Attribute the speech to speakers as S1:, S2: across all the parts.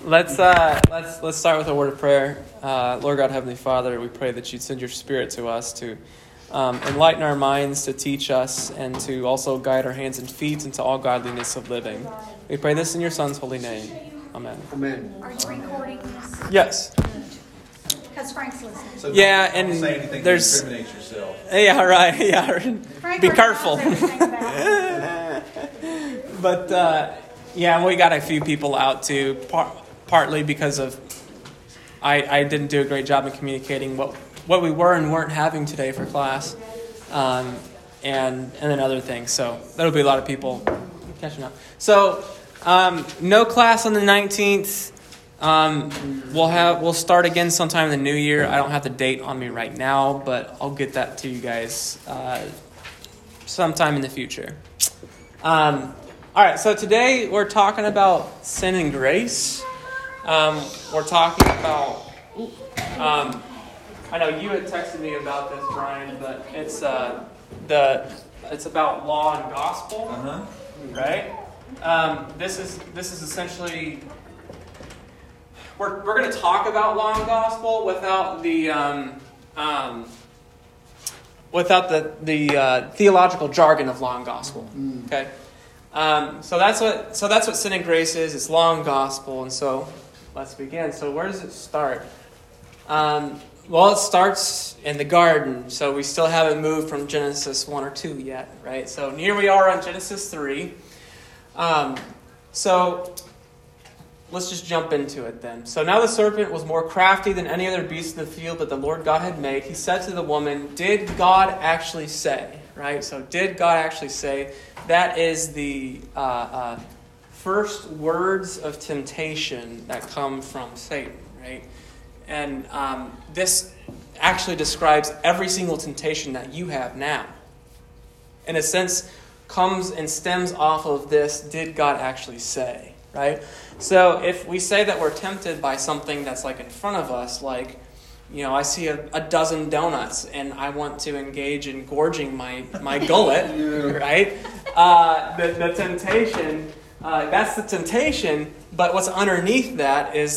S1: Let's start with a word of prayer. Lord God, Heavenly Father, we pray that you'd send your Spirit to us to enlighten our minds, to teach us, and to also guide our hands and feet into all godliness of living. We pray this in your Son's holy name. Amen.
S2: Amen.
S3: Are you recording this?
S1: Yes.
S3: Because Frank's listening.
S4: So
S1: Yeah,
S4: don't
S1: and
S4: say anything
S1: there's-
S4: to incriminate yourself.
S1: Yeah, right. Yeah.
S3: Frank
S1: Be
S3: already
S1: careful.
S3: knows everything about it.
S1: But, yeah, we got a few people out too, partly because of I didn't do a great job in communicating what we were and weren't having today for class, and then other things. So that'll be a lot of people catching up. So no class on the 19th. We'll start again sometime in the new year. I don't have the date on me right now, but I'll get that to you guys sometime in the future. All right, so today we're talking about sin and grace. We're talking about. I know you had texted me about this, Brian, but it's about law and gospel, right? This is essentially we're going to talk about law and gospel without the theological jargon of law and gospel. Okay. So that's what sin and grace is. It's law and gospel, and so let's begin. So where does it start? Well, it starts in the garden. So we still haven't moved from Genesis 1 or 2 yet, right? So here we are on Genesis 3. So let's just jump into it then. So now the serpent was more crafty than any other beast in the field that the Lord God had made. He said to the woman, "Did God actually say?" Right? So did God actually say? That is the first words of temptation that come from Satan, right? And this actually describes every single temptation that you have now. In a sense, comes and stems off of this, did God actually say, right? So if we say that we're tempted by something that's like in front of us, like, you know, I see a dozen donuts and I want to engage in gorging my gullet, right? The temptation, that's the temptation, but what's underneath that is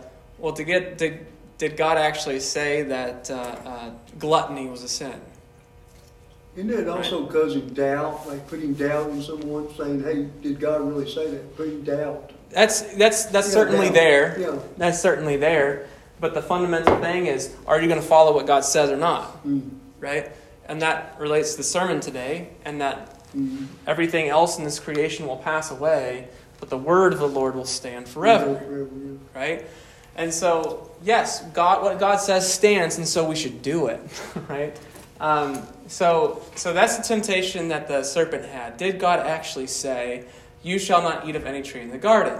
S1: did God actually say that gluttony was a sin?
S2: Isn't it also causing doubt, like putting doubt in someone, saying, "Hey, did God really say that?" Putting doubt.
S1: That's certainly
S2: doubt.
S1: there.
S2: Yeah.
S1: That's certainly there. But the fundamental thing is, are you going to follow what God says or not? Right? And that relates to the sermon today, and that everything else in this creation will pass away, but the word of the Lord will stand forever. Right? And so, yes, what God says stands, and so we should do it. Right? So that's the temptation that the serpent had. Did God actually say, "You shall not eat of any tree in the garden"?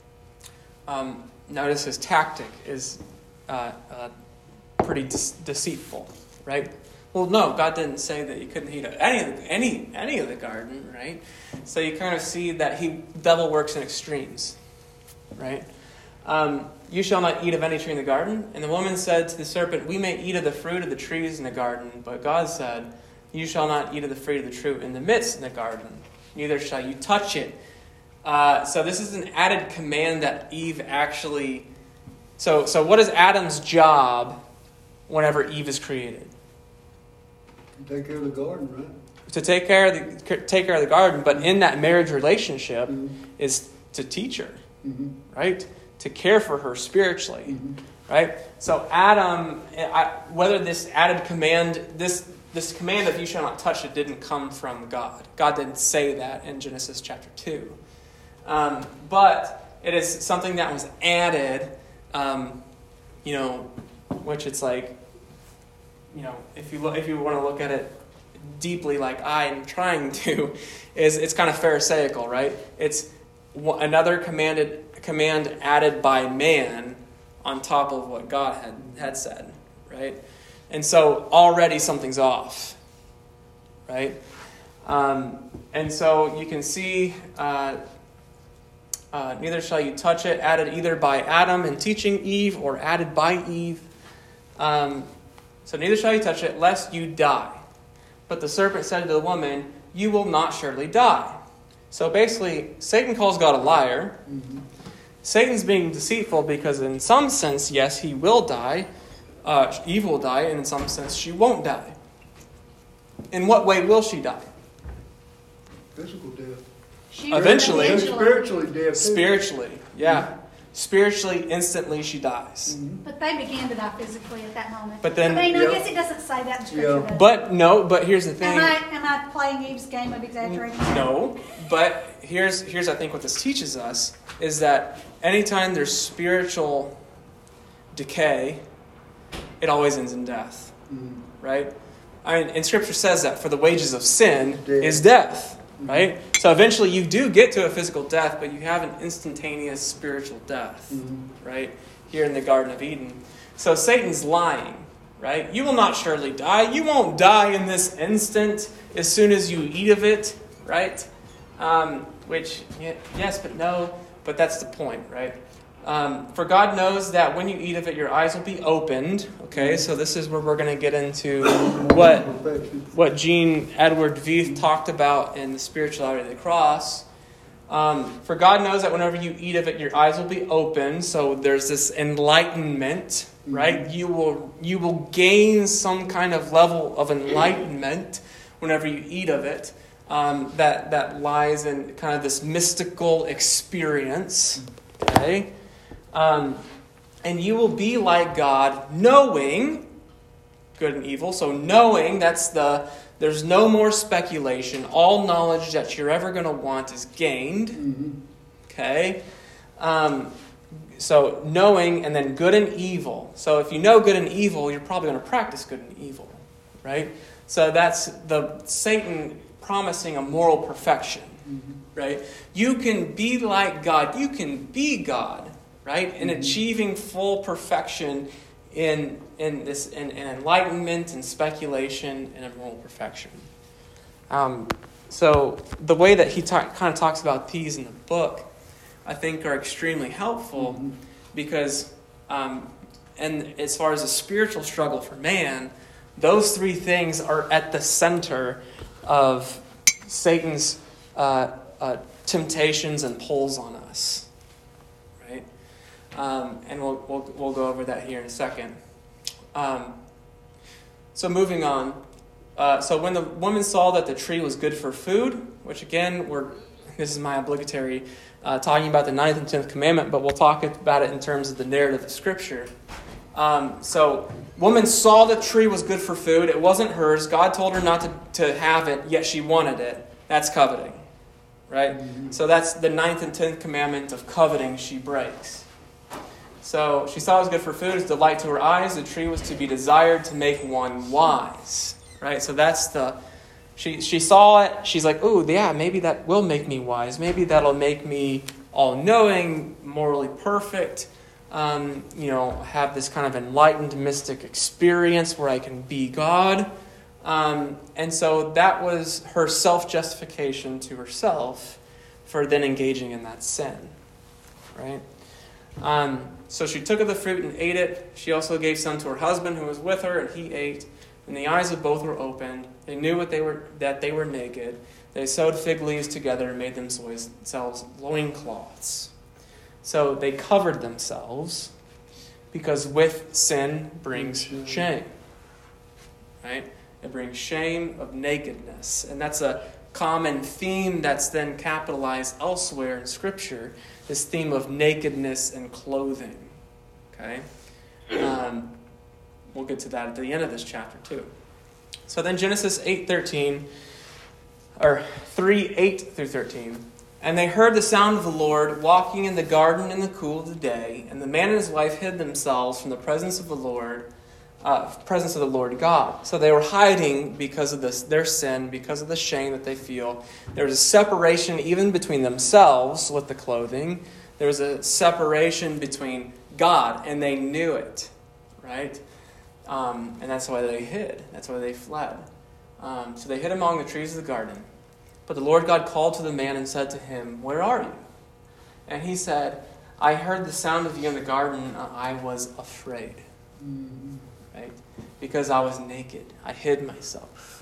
S1: Notice his tactic is pretty deceitful, right? Well, no, God didn't say that you couldn't eat of any of the garden, right? So you kind of see that devil works in extremes, right? You shall not eat of any tree in the garden. And the woman said to the serpent, "We may eat of the fruit of the trees in the garden." But God said, "You shall not eat of the fruit of the tree in the midst in the garden. Neither shall you touch it." So this is an added command that Eve actually... So what is Adam's job whenever Eve is created?
S2: To take care of the garden, right?
S1: To take care of the garden, but in that marriage relationship is to teach her, right? To care for her spiritually, right? So Adam, whether this added command, this command of "you shall not touch it" didn't come from God. God didn't say that in Genesis chapter 2. But it is something that was added, which it's like, if you want to look at it deeply, like I'm trying to, it's kind of pharisaical, right? It's another command added by man on top of what God had said, right? And so already something's off, right? And so you can see, neither shall you touch it, added either by Adam in teaching Eve or added by Eve. So neither shall you touch it, lest you die. But the serpent said to the woman, "You will not surely die." So basically, Satan calls God a liar. Satan's being deceitful because in some sense, yes, he will die. Eve will die, and in some sense, she won't die. In what way will she die?
S2: Physical death.
S3: She
S1: Eventually.
S2: And spiritually death. too.
S1: Spiritually, yeah. Spiritually, instantly, she dies.
S3: But they began to die physically at that moment.
S1: But then-
S3: I mean, I
S2: Yeah.
S3: guess it doesn't say that in Scripture.
S2: Yeah.
S3: does it?
S1: But here's the thing.
S3: Am I playing Eve's game of exaggerating?
S1: No, but here's I think what this teaches us is that anytime there's spiritual decay, it always ends in death, right? I mean, and Scripture says that for the wages of sin
S2: Death.
S1: is death, right? So eventually you do get to a physical death, but you have an instantaneous spiritual death, right? Here in the Garden of Eden. So Satan's lying, right? You will not surely die. You won't die in this instant as soon as you eat of it, right? Which, yes, but no. But that's the point, right? For God knows that when you eat of it, your eyes will be opened. Okay, so this is where we're going to get into what Jean Edward Veith talked about in The Spirituality of the Cross. For God knows that whenever you eat of it, your eyes will be opened. So there's this enlightenment, right? You will gain some kind of level of enlightenment whenever you eat of it. That lies in kind of this mystical experience, okay? And you will be like God, knowing good and evil. So knowing, there's no more speculation. All knowledge that you're ever going to want is gained, okay? So knowing and then good and evil. So if you know good and evil, you're probably going to practice good and evil, right? So that's the Satan promising a moral perfection, right? You can be like God. You can be God, right? In achieving full perfection in enlightenment and speculation and a moral perfection. So the way that he kind of talks about these in the book, I think, are extremely helpful because, and as far as a spiritual struggle for man, those three things are at the center of Satan's temptations and pulls on us, right? And we'll go over that here in a second. So moving on. So when the woman saw that the tree was good for food, which again, this is my obligatory talking about the 9th and 10th commandment, but we'll talk about it in terms of the narrative of Scripture. So woman saw the tree was good for food. It wasn't hers. God told her not to have it, yet she wanted it. That's coveting, right? So that's the 9th and 10th commandment of coveting she breaks. So she saw it was good for food, it's delight to her eyes. The tree was to be desired to make one wise, right? So that's she saw it. She's like, oh, yeah, maybe that will make me wise. Maybe that'll make me all-knowing, morally perfect. Have this kind of enlightened mystic experience where I can be God. And so that was her self-justification to herself for then engaging in that sin, right? So she took of the fruit and ate it. She also gave some to her husband who was with her, and he ate. And the eyes of both were opened. They knew that they were naked. They sewed fig leaves together and made themselves loincloths. So they covered themselves because with sin brings shame, right? It brings shame of nakedness. And that's a common theme that's then capitalized elsewhere in Scripture, this theme of nakedness and clothing, okay? We'll get to that at the end of this chapter too. So then Genesis 8:13, or 3:8 through 13. And they heard the sound of the Lord walking in the garden in the cool of the day, and the man and his wife hid themselves from the presence of the Lord God. So they were hiding because of their sin, because of the shame that they feel. There was a separation even between themselves with the clothing. There was a separation between God, and they knew it, right? And that's why they hid. That's why they fled. So they hid among the trees of the garden. But the Lord God called to the man and said to him, "Where are you?" And he said, "I heard the sound of you in the garden, and I was afraid." Right? Because I was naked. I hid myself.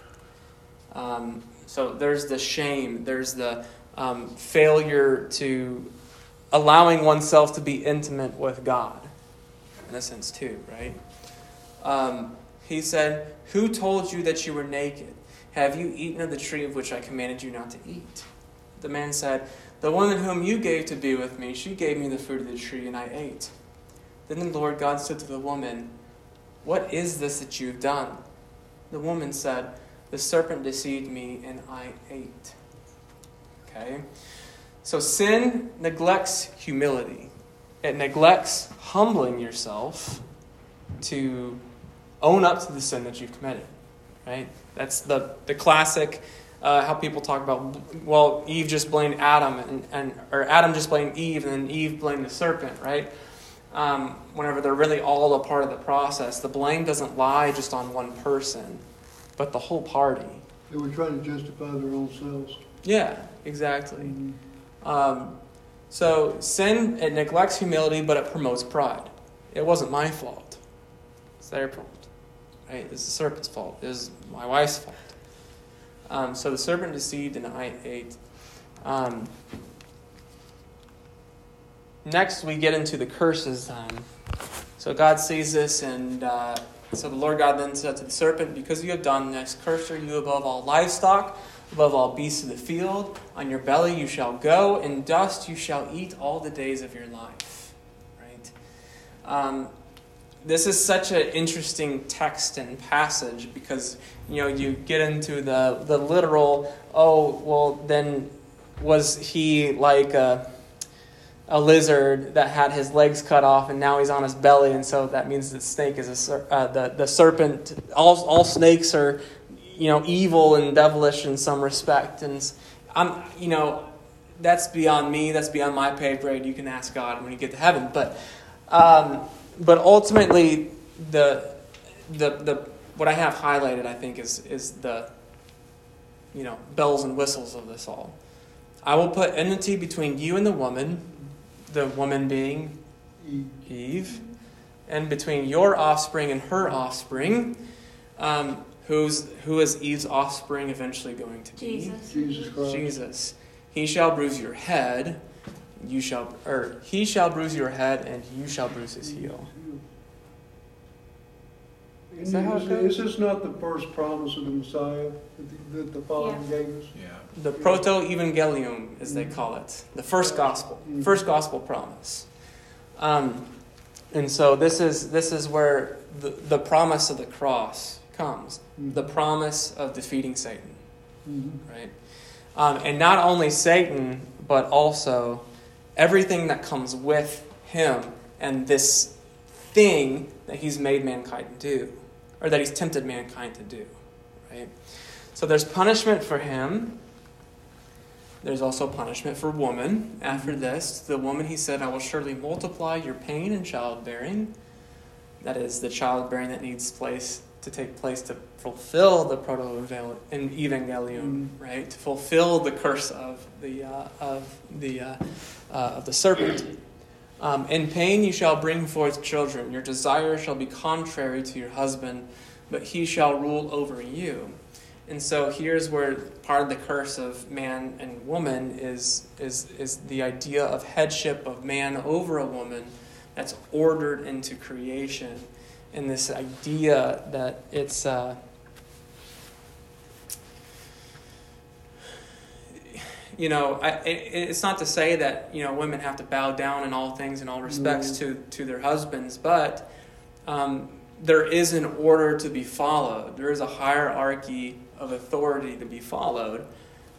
S1: So there's the shame. There's the failure to allowing oneself to be intimate with God, in a sense too, right? He said, "Who told you that you were naked? Have you eaten of the tree of which I commanded you not to eat?" The man said, "The woman whom you gave to be with me, she gave me the fruit of the tree, and I ate." Then the Lord God said to the woman, "What is this that you've done?" The woman said, "The serpent deceived me, and I ate." Okay? So sin neglects humility. It neglects humbling yourself to own up to the sin that you've committed. Right? That's the classic how people talk about, well, Eve just blamed Adam, or Adam just blamed Eve, and then Eve blamed the serpent, right? Whenever they're really all a part of the process, the blame doesn't lie just on one person, but the whole party.
S2: They were trying to justify their own selves.
S1: Yeah, exactly.
S2: Mm-hmm.
S1: So sin, it neglects humility, but it promotes pride. It wasn't my fault. It's their fault. Right? It's the serpent's fault. It was my wife's fault. So the serpent deceived and I ate. Next, we get into the curses then. So God sees this, and so the Lord God then said to the serpent, "Because you have done this, cursed are you above all livestock, above all beasts of the field. On your belly you shall go, and dust you shall eat all the days of your life." Right? This is such an interesting text and passage because, you get into the literal, then was he like a lizard that had his legs cut off and now he's on his belly, and so that means the snake is the serpent. All snakes are, evil and devilish in some respect, and that's beyond me. That's beyond my pay grade. You can ask God when you get to heaven, but ultimately, the what I have highlighted, I think, is the bells and whistles of this all. "I will put enmity between you and the woman being Eve, and between your offspring and her offspring." Who is Eve's offspring eventually going to be?
S2: Jesus Christ.
S1: Jesus. "He shall bruise your head." He shall bruise your head, and you shall bruise his heel.
S2: Is this not the first promise of the Messiah that the Father gave us?
S4: Yeah.
S1: The proto-evangelium, as they call it. The first gospel. First gospel promise. And so this is where the promise of the cross comes.
S2: Mm-hmm.
S1: The promise of defeating Satan.
S2: Mm-hmm.
S1: Right? And not only Satan, but also everything that comes with him and this thing that he's made mankind do, or that he's tempted mankind to do, right? So there's punishment for him. There's also punishment for woman. After this, the woman, he said, "I will surely multiply your pain in childbearing." That is the childbearing that needs to take place to fulfill the proto-evangelium, right? To fulfill the curse of the serpent. "In pain you shall bring forth children. Your desire shall be contrary to your husband, but he shall rule over you." And so here's where part of the curse of man and woman is the idea of headship of man over a woman that's ordered into creation. And this idea that it's it's not to say that women have to bow down in all things in all respects to their husbands, but there is an order to be followed. There is a hierarchy of authority to be followed.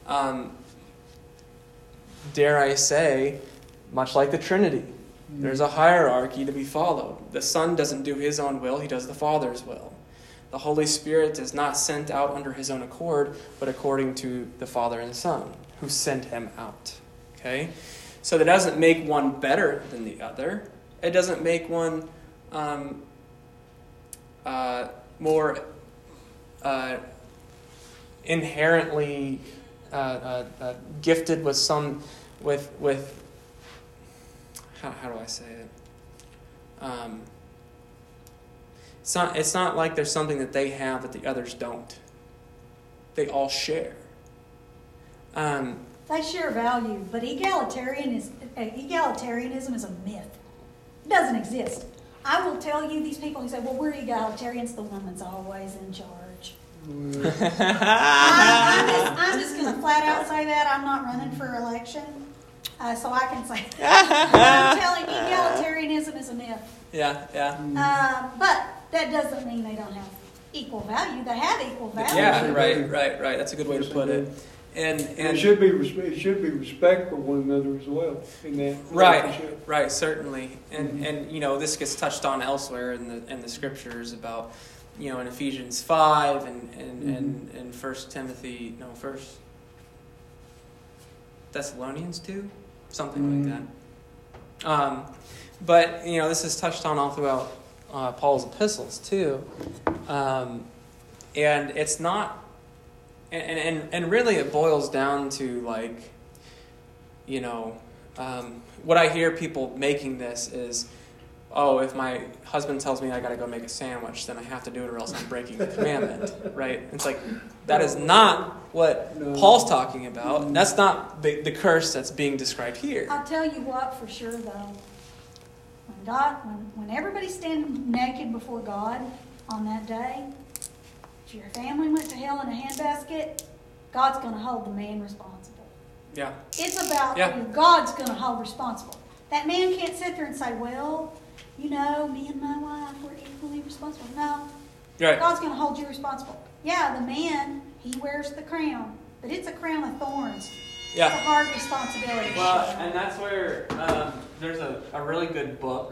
S1: Dare I say, much like the Trinity, there's a hierarchy to be followed. The Son doesn't do his own will, he does the Father's will. The Holy Spirit is not sent out under his own accord, but according to the Father and the Son, who sent him out. Okay? So that doesn't make one better than the other. It doesn't make one more inherently gifted with some with how do I say it? It's not like there's something that they have that the others don't. They all share.
S3: They share value, but egalitarianism is a myth. It doesn't exist. I will tell you, these people who say, well, we're egalitarians, the woman's always in charge. I'm just going to flat out say that. I'm not running for election, so I can say that. I'm telling you, egalitarianism is a myth.
S1: Yeah.
S3: But that doesn't mean they don't have equal value. They have equal value.
S1: Yeah, right. That's a good way to put it. And
S2: it should be respect for one another as well in that relationship.
S1: Right, certainly. And you know, this gets touched on elsewhere in the scriptures about, you know, in Ephesians 5 and 1 Thessalonians 2, something like that. But you know, this is touched on all throughout Paul's epistles too, and it's not. And really it boils down to, like, you know, what I hear people making this is, oh, if my husband tells me I got to go make a sandwich, then I have to do it or else I'm breaking the commandment, right? It's like, that is not what Paul's talking about. That's not the curse that's being described here.
S3: I'll tell you what for sure, though. When everybody's standing naked before God on that day, if your family went to hell in a handbasket, God's going to hold the man responsible.
S1: Yeah.
S3: It's about who God's going to hold responsible. That man can't sit there and say, well, you know, me and my wife were equally responsible. No.
S1: Right.
S3: God's going to hold you responsible. Yeah, the man, he wears the crown, but it's a crown of thorns.
S1: Yeah.
S3: It's a hard responsibility.
S1: Well, and that's where there's a really good book.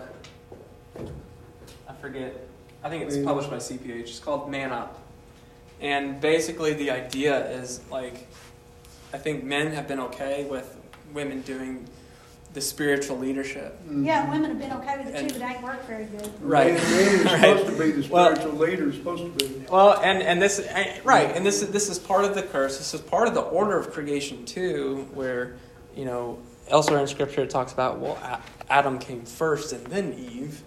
S1: I think it's published by CPH. It's called Man Up. And basically the idea is, like, I think men have been okay with women doing the spiritual leadership.
S3: Yeah, women have been okay with it too, but it ain't worked very good.
S1: Right.
S2: Man is supposed to be the spiritual leader, supposed to be.
S1: Well, and this is part of the curse. This is part of the order of creation too, where, you know, elsewhere in Scripture it talks about, well, Adam came first and then Eve.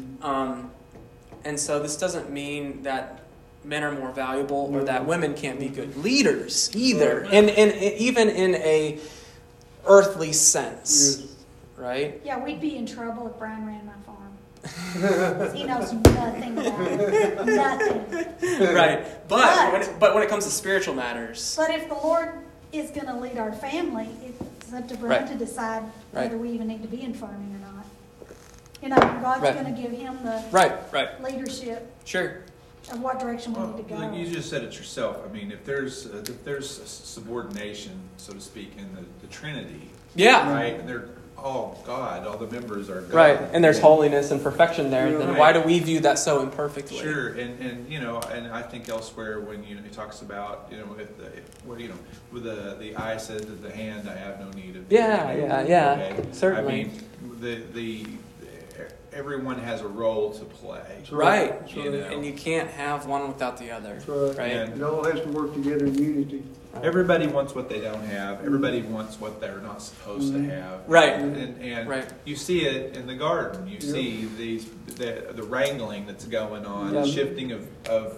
S1: And so this doesn't mean that men are more valuable or that women can't be good leaders either, and even in a earthly sense, right?
S3: Yeah, we'd be in trouble if Brian ran my farm. He knows nothing about it. Nothing.
S1: Right. But when it comes to spiritual matters.
S3: But if the Lord is going to lead our family, it's up to Brian to decide whether we even need to be in farming or not. You know, God's going to give him the leadership.
S1: Sure.
S3: Of what direction we need to go.
S4: Like you just said it yourself. I mean, if there's subordination, so to speak, in the Trinity, right, and they're all God, all the members are God,
S1: right, and there's holiness and perfection there. Then why do we view that so imperfectly?
S4: Sure, and you know, and I think elsewhere when he talks about, you know, with the eye said to the hand, I have no need of.
S1: Yeah, certainly.
S4: I mean, everyone has a role to play.
S1: Right.
S4: You know?
S1: And you can't have one without the other.
S2: That's right. It all has to work together in unity.
S4: Everybody wants what they don't have. Everybody wants what they're not supposed to have.
S1: Right.
S4: And you see it in the garden. You see the wrangling that's going on, the shifting of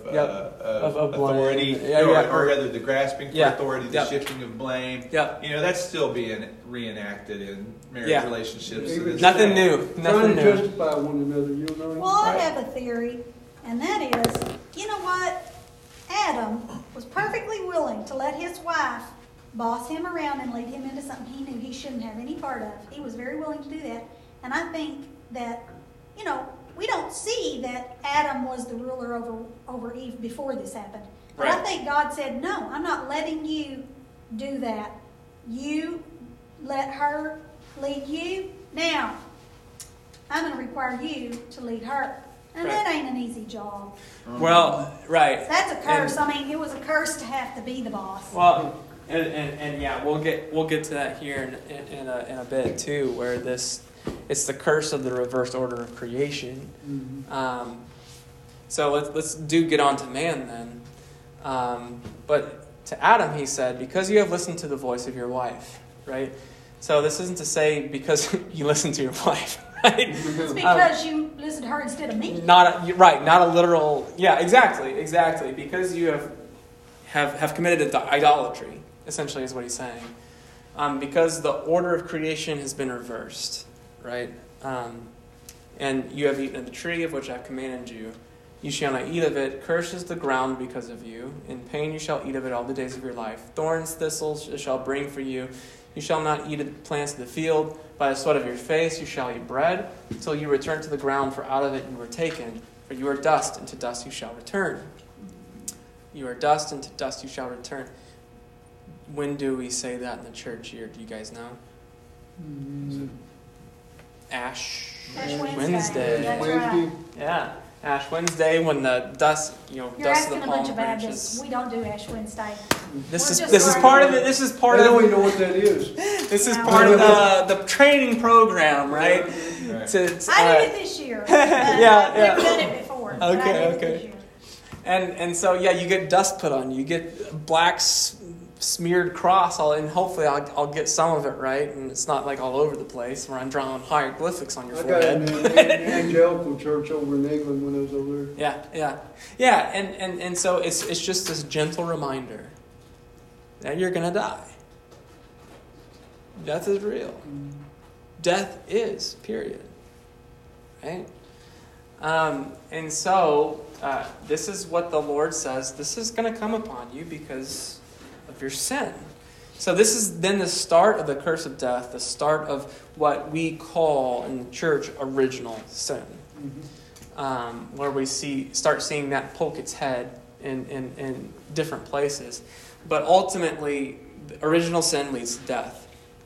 S4: authority, or rather the grasping for authority, the shifting of blame.
S1: Yep.
S4: You know, that's still being reenacted in marriage relationships.
S1: Nothing new.
S2: Trying to justify one another, you know.
S3: Well, I have a theory, and that is, you know what? Adam was perfectly willing to let his wife boss him around and lead him into something he knew he shouldn't have any part of. He was very willing to do that. And I think that, you know, we don't see that Adam was the ruler over Eve before this happened. But I think God said, no, I'm not letting you do that. You let her lead you. Now, I'm going to require you to lead her. And that ain't an easy job.
S1: Well, right.
S3: That's a curse. I mean, it was a curse to have to be the boss.
S1: Well, and yeah, we'll get to that here in a bit too, where it's the curse of the reversed order of creation. Mm-hmm. So let's get on to man then. But to Adam he said, because you have listened to the voice of your wife, right? So this isn't to say because you listen to your wife. Right?
S3: It's because you listened to her instead of me.
S1: Not a literal. Yeah, exactly. Because you have committed idolatry, essentially, is what he's saying. because the order of creation has been reversed, right? And you have eaten of the tree of which I have commanded you. You shall not eat of it. Cursed is the ground because of you. In pain you shall eat of it all the days of your life. Thorns, thistles it shall bring for you. You shall not eat of the plants of the field. By the sweat of your face you shall eat bread, until you return to the ground, for out of it you were taken. For you are dust, and to dust you shall return. You are dust, and to dust you shall return. When do we say that in the church year? Do you guys know? Ash Wednesday.
S3: That's right.
S1: Yeah. Ash Wednesday, when the dust,
S3: You're
S1: dust of
S3: asking
S1: the
S3: a
S1: palm
S3: bunch of Baptists.
S1: branches.
S3: We don't do Ash Wednesday.
S1: This
S3: We're
S1: is
S3: just
S1: part of
S3: learning.
S1: it. This is part
S2: I don't
S1: of
S2: even know what that is.
S1: this is part of the training program, right?
S4: Right.
S3: I did it this year.
S1: Yeah,
S3: I've never done it before. But I did it this year.
S1: And so you get dust put on you. You get black smeared cross, and hopefully I'll get some of it right, and it's not like all over the place where I'm drawing hieroglyphics on your
S2: I got
S1: forehead.
S2: an angelical church over in England when I was over there.
S1: Yeah. And so it's just this gentle reminder that you're gonna die. Death is real. Death is, period. Right? And so this is what the Lord says. This is going to come upon you because of your sin. So this is then the start of the curse of death, the start of what we call in the church original sin, where we start seeing that poke its head in different places. But ultimately, original sin leads to death.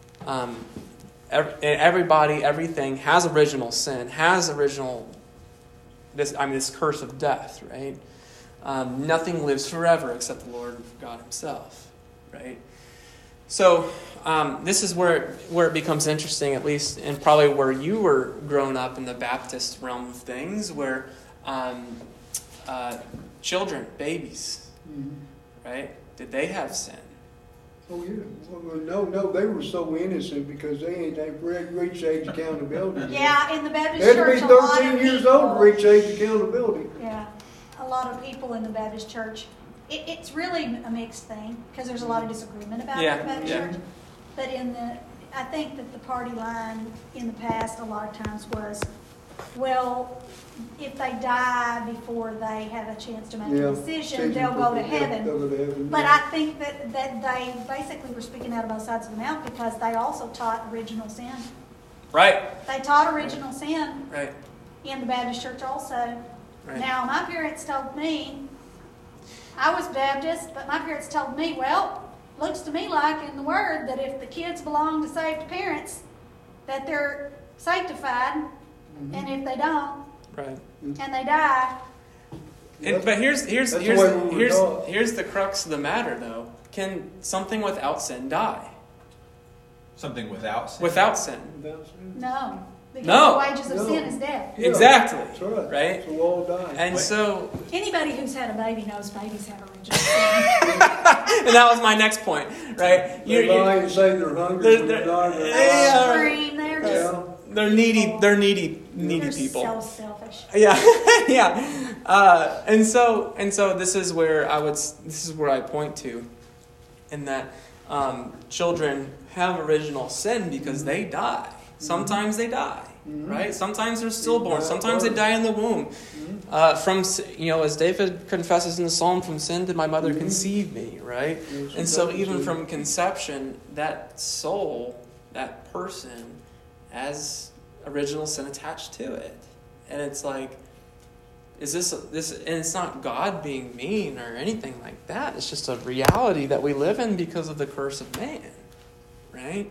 S1: Everybody, everything has original sin, has original this curse of death, right? Nothing lives forever except the Lord God Himself, right? So this is where it becomes interesting, at least, and probably where you were growing up in the Baptist realm of things, where children, babies, right? Did they have sin?
S2: Oh, yeah. Well, no, they were so innocent because they reached age accountability.
S3: Yeah, in the Baptist
S2: They had
S3: church,
S2: to
S3: a
S2: be
S3: lot
S2: 13
S3: of
S2: years
S3: people,
S2: old to reach age accountability.
S3: Yeah, a lot of people in the Baptist church. It's really a mixed thing because there's a lot of disagreement about it in the Baptist church. But I think that the party line in the past a lot of times was, well, if they die before they have a chance to make a decision, they'll go to heaven.
S2: They'll go to heaven.
S3: But I think that they basically were speaking out of both sides of the mouth because they also taught original sin.
S1: Right.
S3: They taught original sin
S1: Right.
S3: in the Baptist church also.
S1: Right.
S3: Now, my parents told me, I was Baptist, but my parents told me, well, looks to me like in the Word that if the kids belong to saved parents, that they're sanctified, and if they don't,
S1: Right.
S3: and they die.
S1: But here's the crux of the matter, though. Can something without sin die?
S4: Something without sin?
S1: Without sin.
S3: No. Because
S1: No.
S3: the wages of sin is death.
S2: Yeah,
S1: Exactly.
S2: That's right.
S1: Right?
S2: So we'll all die.
S1: And so,
S3: Anybody who's had a baby knows babies have original sin.
S1: and that was my next point, right?
S2: They lie and say they're hungry.
S1: They're-
S3: They scream. They're just
S1: They're needy. They're needy
S3: they're
S1: people.
S3: so selfish.
S1: Yeah, yeah. And so this is where I point to, in that children have original sin because they die. Sometimes they die, right? Sometimes they're stillborn. Sometimes they die in the womb. As David confesses in the Psalm, from sin did my mother conceive me, right? And so even from conception, that soul, that person, has original sin attached to it. And it's like, is this, and it's not God being mean or anything like that. It's just a reality that we live in because of the curse of man, right?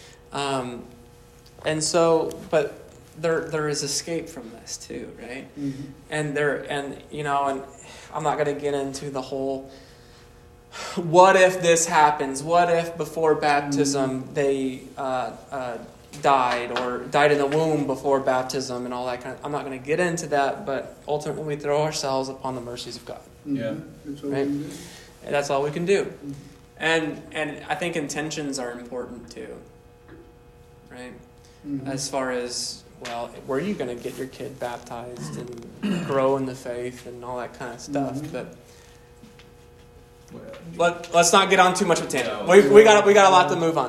S1: And so, but there is escape from this too, right? And I'm not going to get into the whole, what if this happens? What if before baptism they died, or died in the womb before baptism and all that kind of. I'm not going to get into that, but ultimately we throw ourselves upon the mercies of God.
S4: Yeah.
S1: Right? And that's all we can do. And I think intentions are important too. Right? As far as, well, where are you going to get your kid baptized and grow in the faith and all that kind of stuff? But let's not get on too much of a tangent. We got a lot to move on.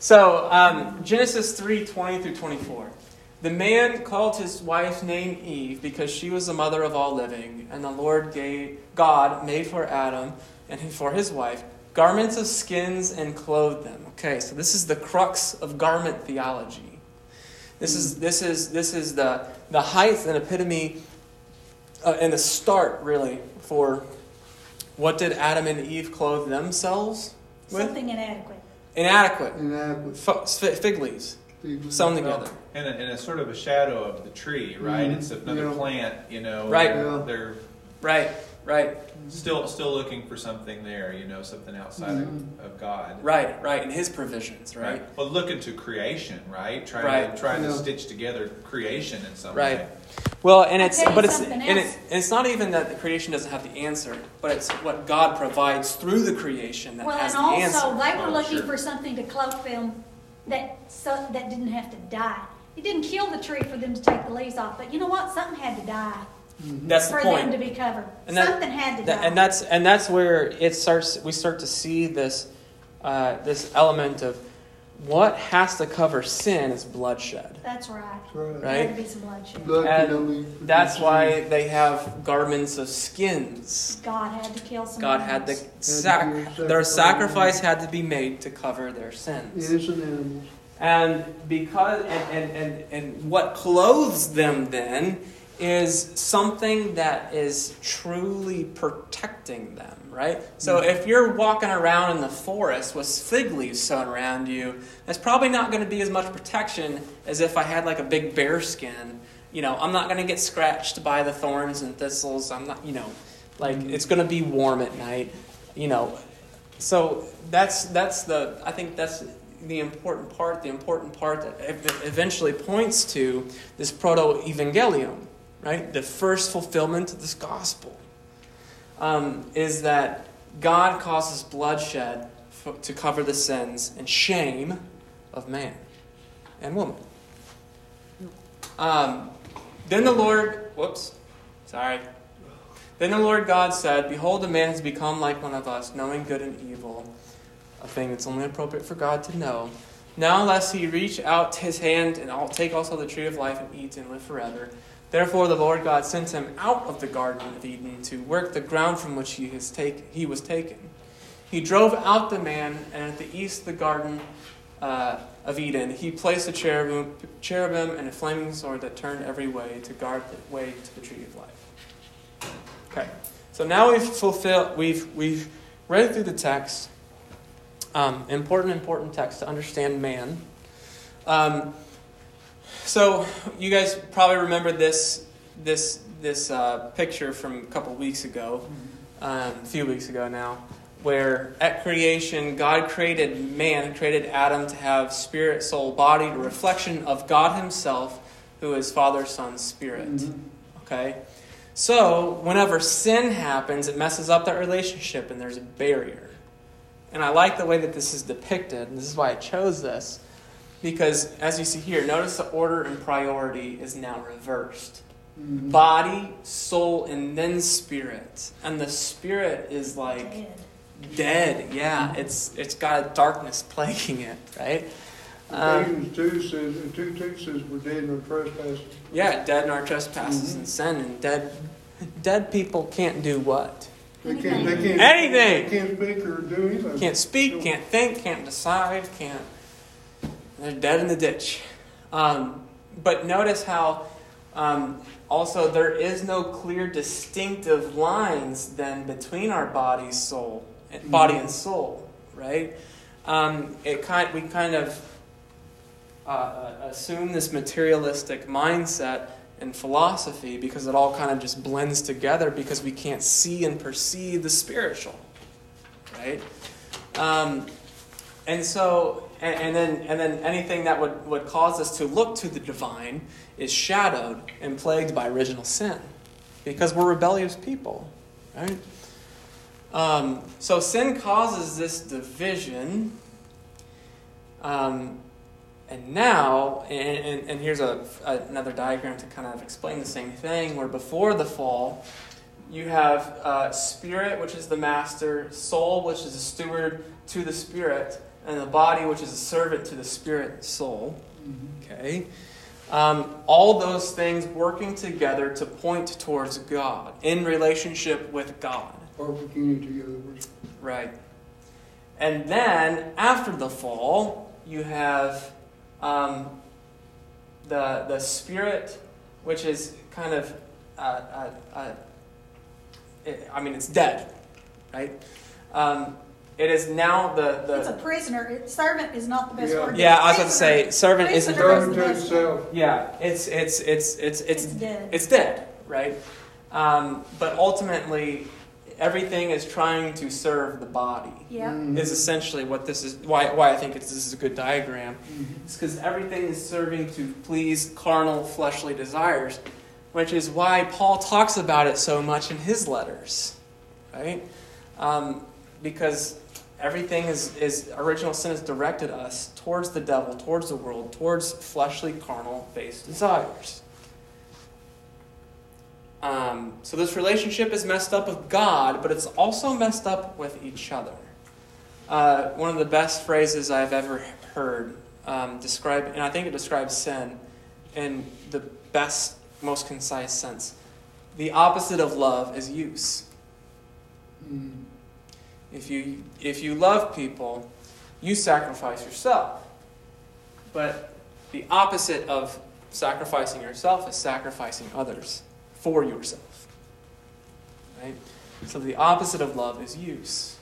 S1: So, Genesis 3:20 through 24. The man called his wife's name Eve because she was the mother of all living, and the Lord God made for Adam and for his wife garments of skins and clothed them. Okay, so this is the crux of garment theology. This is the height and epitome and the start, really, for what did Adam and Eve clothe themselves with?
S3: Something inadequate.
S2: Inadequate.
S1: Fig leaves. Sewn together.
S4: And it's sort of a shadow of the tree, right?
S2: Mm-hmm.
S4: It's another plant,
S1: Right.
S4: They're
S1: Right.
S4: still looking for something there, something outside of God.
S1: Right, and His provisions, right?
S4: Well, looking to creation, right? Trying to stitch together creation in some way.
S1: Well, and it's not even that the creation doesn't have the answer, but it's what God provides through the creation that has the answer.
S3: Well, and also they were looking for something to cloak them that didn't have to die. It didn't kill the tree for them to take the leaves off, but you know what? Something had to die.
S1: That's the point.
S3: For them to be covered. Something had to die.
S1: And that's where we start to see this element of what has to cover sin is bloodshed.
S3: That's right.
S1: Right?
S3: There had to be some bloodshed.
S1: And that's why they have garments of skins.
S3: God had to kill some.
S1: God had to their sacrifice had to be made to cover their sins.
S2: Innocent animals.
S1: And because and what clothes them then is something that is truly protecting them, right? So if you're walking around in the forest with fig leaves sewn around you, that's probably not going to be as much protection as if I had like a big bear skin. I'm not going to get scratched by the thorns and thistles. I'm not, it's going to be warm at night, So I think that's the important part that eventually points to this proto-evangelium, right? The first fulfillment of this gospel is that God causes bloodshed to cover the sins and shame of man and woman. Then the Lord God said, "Behold, a man has become like one of us, knowing good and evil, a thing that's only appropriate for God to know. Now lest he reach out his hand and take also the tree of life and eat and live forever. Therefore the Lord God sent him out of the Garden of Eden to work the ground from which he was taken. He drove out the man, and at the east of the Garden of Eden he placed a cherubim and a flaming sword that turned every way to guard the way to the tree of life." Okay, so now we've read through the text. Important text to understand man. So you guys probably remember this picture from a couple weeks ago, a few weeks ago now, where at creation God created man, created Adam to have spirit, soul, body, a reflection of God Himself, who is Father, Son, Spirit. Okay, so whenever sin happens, it messes up that relationship, and there's a barrier. And I like the way that this is depicted, and this is why I chose this, because as you see here, notice the order and priority is now reversed. Body, soul, and then spirit. And the spirit is like dead. Yeah, it's got a darkness plaguing it, right?
S2: Ephesians 2 says, 2:2 says we're dead in our trespasses.
S1: Yeah, dead in our trespasses and sin. And dead people can't do what?
S2: They can't
S1: anything.
S2: They can't speak or do anything.
S1: Can't speak, can't think, can't decide, they're dead in the ditch. But notice how also there is no clear distinctive lines then between our body and soul, right? We kind of assume this materialistic mindset in philosophy because it all kind of just blends together because we can't see and perceive the spiritual, right? And then anything that would cause us to look to the divine is shadowed and plagued by original sin because we're rebellious people, right? So sin causes this division. And now, and here's another diagram to kind of explain the same thing, where before the fall, you have spirit, which is the master, soul, which is a steward to the spirit, and the body, which is a servant to the spirit and soul. Okay? All those things working together to point towards God, in relationship with God.
S2: Perfect unity of us.
S1: Right. And then, after the fall, you have the spirit, which is kind of, it's dead, right? It is now
S3: It's a prisoner. Servant is not the best word.
S1: Yeah, I was about to say servant isn't the
S2: Servant to itself.
S1: Yeah, it's
S3: dead.
S1: It's dead, right? But ultimately, everything is trying to serve the body.
S3: Yeah,
S1: is essentially what this is. Why I think this is a good diagram. It's because everything is serving to please carnal, fleshly desires, which is why Paul talks about it so much in his letters, right? Because everything is original sin has directed us towards the devil, towards the world, towards fleshly, carnal-based desires. So this relationship is messed up with God, but it's also messed up with each other. One of the best phrases I've ever heard describe, and I think it describes sin in the best, most concise sense. The opposite of love is use. If you love people, you sacrifice yourself. But the opposite of sacrificing yourself is sacrificing others for yourself. Right? So the opposite of love is use.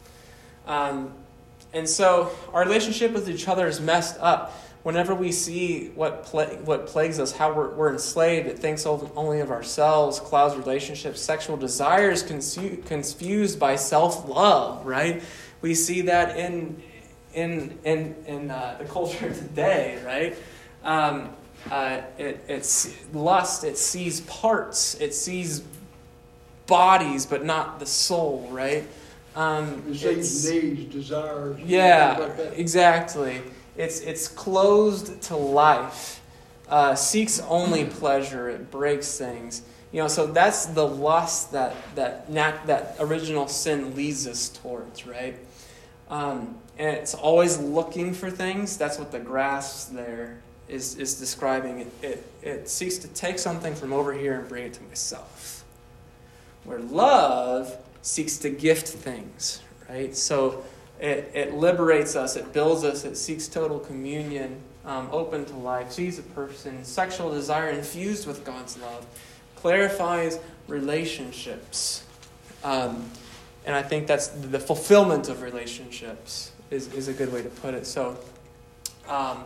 S1: And so our relationship with each other is messed up. Whenever we see what plagues us, how we're enslaved, it thinks only of ourselves, clouds relationships, sexual desires confused by self-love, right? We see that in the culture today, right? It's lust, it sees parts, it sees bodies, but not the soul, right?
S2: It sees needs, desires.
S1: Yeah,
S2: like that.
S1: Exactly. It's closed to life, seeks only pleasure. It breaks things. So that's the lust that original sin leads us towards, right? And it's always looking for things. That's what the grasp there is describing. It seeks to take something from over here and bring it to myself. Where love seeks to gift things, right? So it liberates us, it builds us, it seeks total communion, open to life, sees a person, sexual desire infused with God's love, clarifies relationships. And I think that's the fulfillment of relationships is a good way to put it. So I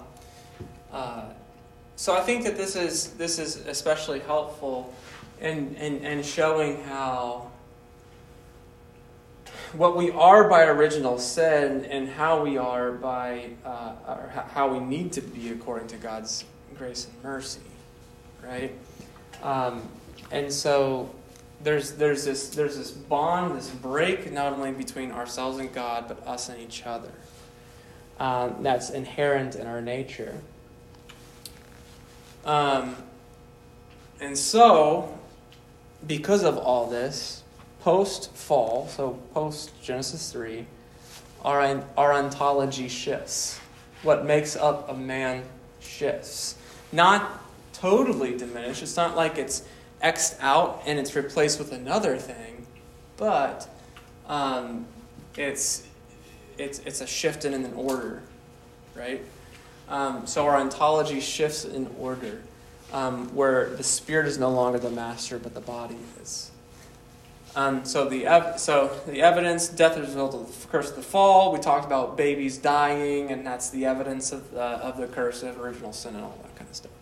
S1: think that this is especially helpful in showing how what we are by original sin and how we are by or how we need to be according to God's grace and mercy, right? And so there's this bond, this break, not only between ourselves and God, but us and each other. That's inherent in our nature. And so, because of all this, post-fall, so post-Genesis 3, our ontology shifts. What makes up a man shifts. Not totally diminished. It's not like it's X'd out and it's replaced with another thing, but it's a shift in an order, right? So our ontology shifts in order, where the spirit is no longer the master, but the body is. So the evidence, death is a result of the curse of the fall. We talked about babies dying, and that's the evidence of the curse of original sin and all that kind of stuff.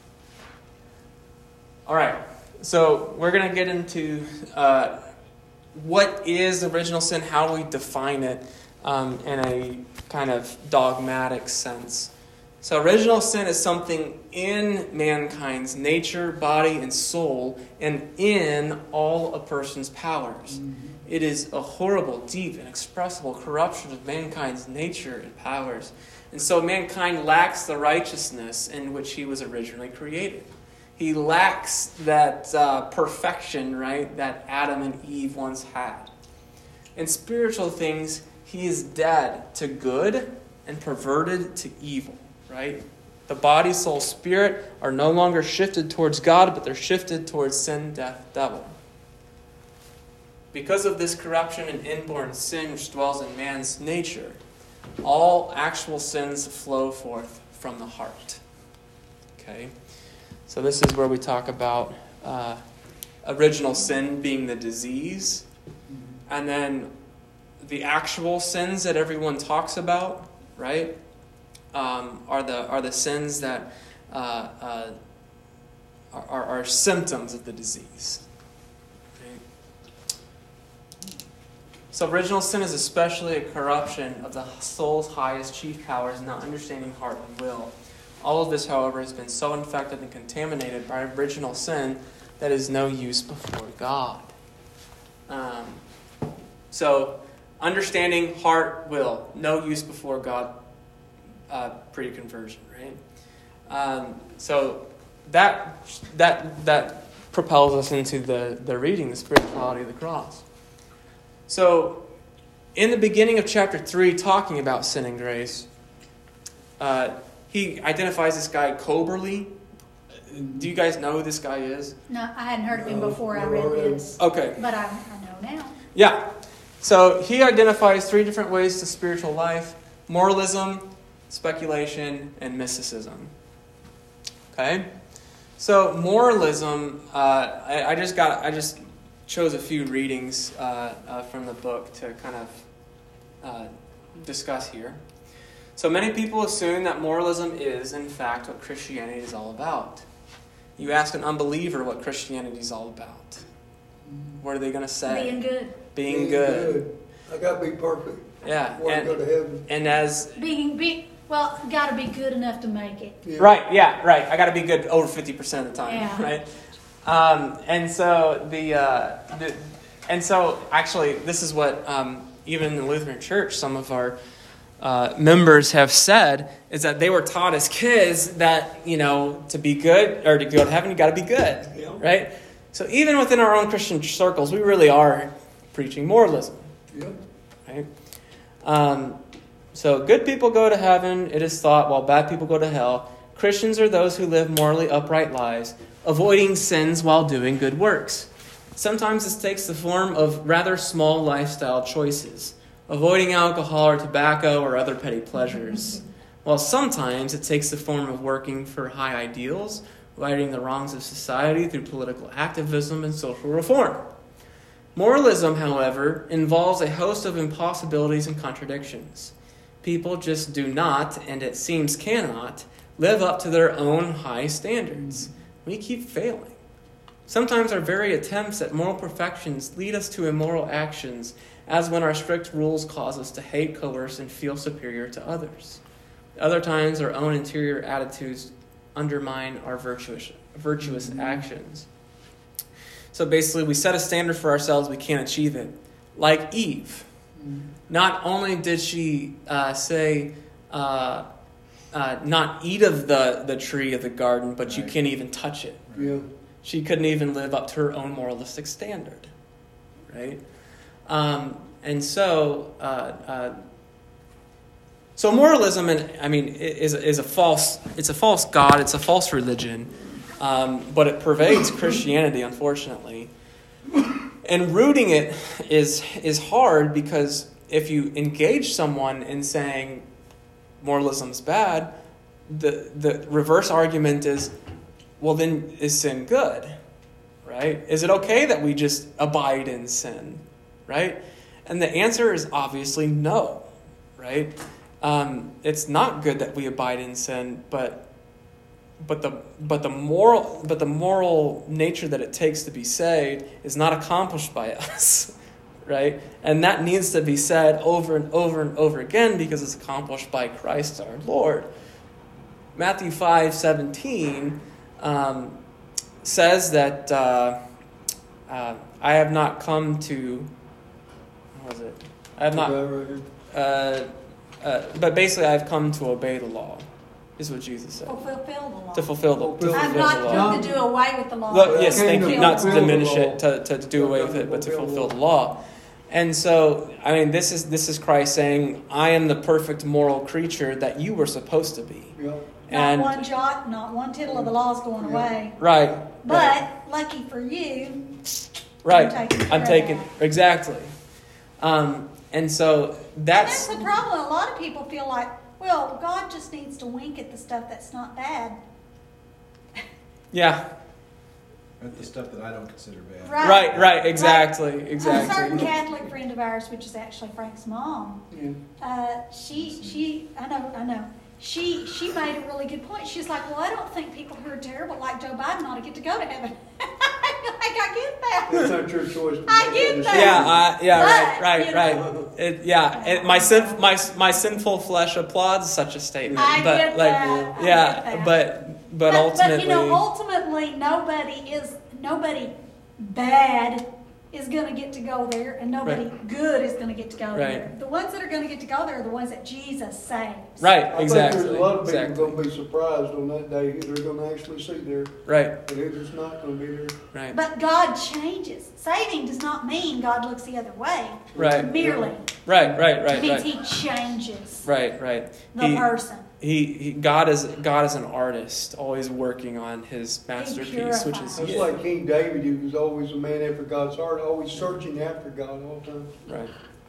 S1: All right, so we're going to get into what is original sin, how do we define it in a kind of dogmatic sense. So original sin is something in mankind's nature, body, and soul, and in all a person's powers. Mm-hmm. It is a horrible, deep, inexpressible corruption of mankind's nature and powers. And so mankind lacks the righteousness in which he was originally created. He lacks that perfection, right, that Adam and Eve once had. In spiritual things, he is dead to good and perverted to evil, right? The body, soul, spirit are no longer shifted towards God, but they're shifted towards sin, death, devil. Because of this corruption and inborn sin which dwells in man's nature, all actual sins flow forth from the heart. Okay? So this is where we talk about original sin being the disease, and then the actual sins that everyone talks about, right, are the sins that are symptoms of the disease. So original sin is especially a corruption of the soul's highest chief powers, not understanding heart and will. All of this, however, has been so infected and contaminated by original sin that is no use before God. So understanding heart, will, no use before God pre-conversion, right? So that propels us into the reading, the spirituality of the cross. So, in the beginning of chapter 3, talking about sin and grace, he identifies this guy, Coberly. Do you guys know who this guy is?
S3: No, I hadn't heard of him before I read this.
S1: Okay.
S3: But I know now.
S1: Yeah. So, he identifies 3 different ways to spiritual life: moralism, speculation, and mysticism. Okay? So, moralism, I just chose a few readings from the book to kind of discuss here. So many people assume that moralism is, in fact, what Christianity is all about. You ask an unbeliever what Christianity is all about. What are they going to say?
S3: Being good.
S1: Being good.
S2: I got to be perfect.
S1: Yeah.
S2: And go to heaven.
S1: And as...
S3: got to be good enough to make it.
S2: Yeah.
S1: Right, I got to be good over 50% of the time,
S3: yeah.
S1: Right? And so actually, this is what even in the Lutheran Church, some of our members have said, is that they were taught as kids that, to be good or to go to heaven, you got to be good, right? So even within our own Christian circles, we really are preaching moralism, right? So good people go to heaven, it is thought, while bad people go to hell. Christians are those who live morally upright lives, avoiding sins while doing good works. Sometimes this takes the form of rather small lifestyle choices, avoiding alcohol or tobacco or other petty pleasures, while sometimes it takes the form of working for high ideals, righting the wrongs of society through political activism and social reform. Moralism, however, involves a host of impossibilities and contradictions. People just do not, and it seems cannot, live up to their own high standards. We keep failing. Sometimes our very attempts at moral perfections lead us to immoral actions, as when our strict rules cause us to hate, coerce, and feel superior to others. Other times, our own interior attitudes undermine our virtuous actions. So basically, we set a standard for ourselves, we can't achieve it. Like Eve. Not only did she say... not eat of the tree of the garden, but you can't even touch it.
S2: Yeah.
S1: She couldn't even live up to her own moralistic standard, right? And so moralism, is a false. It's a false god. It's a false religion, but it pervades Christianity, unfortunately. And rooting it is hard, because if you engage someone in saying moralism's bad, the reverse argument is, well, then is sin good, right? Is it okay that we just abide in sin, right? And the answer is obviously no, right? It's not good that we abide in sin, but the moral nature that it takes to be saved is not accomplished by us, right? And that needs to be said over and over and over again, because it's accomplished by Christ our Lord. Matthew 5:17 says that I have not come to... What was it? I have not... but basically, I've come to obey the law, is what Jesus said.
S3: Fulfill the law.
S1: To fulfill the law.
S3: I've not come to do away with the law.
S1: Yes, thank you. Not to
S2: Fulfill
S1: diminish
S2: the
S1: it, to do away with it, but to fulfill the law. And so, I mean, this is Christ saying, I am the perfect moral creature that you were supposed to be.
S2: Yeah.
S1: And
S3: not one jot, not one tittle of the law is going away.
S1: right.
S3: But lucky for you,
S1: Right.
S3: I'm taking
S1: exactly. And so that's
S3: the problem. A lot of people feel like, well, God just needs to wink at the stuff that's not bad.
S1: yeah.
S4: At the stuff that I don't consider bad.
S1: Right. Exactly.
S3: A certain Catholic friend of ours, which is actually Frank's mom, she I know. She made a really good point. She's like, well, I don't think people who are terrible like Joe Biden ought to get to go to heaven. I get that.
S2: That's not your choice.
S3: I get that.
S1: Right. My sinful flesh applauds such a statement.
S3: I get that.
S1: But ultimately,
S3: ultimately nobody bad is going to get to go there, and nobody good is going to get to go there. The ones that are going to get to go there are the ones that Jesus saves.
S1: Right,
S2: I
S1: exactly.
S2: think there's a lot of people going to be surprised on that day who they're going to actually see there.
S1: Right.
S2: And who's not going to be there.
S1: Right.
S3: But God changes. Saving does not mean God looks the other way.
S1: Right.
S3: Merely.
S1: Right.
S3: It means He changes.
S1: Right.
S3: The person.
S1: God is an artist, always working on his masterpiece, which is
S2: it's like King David, who was always a man after God's heart, always searching after God all the time.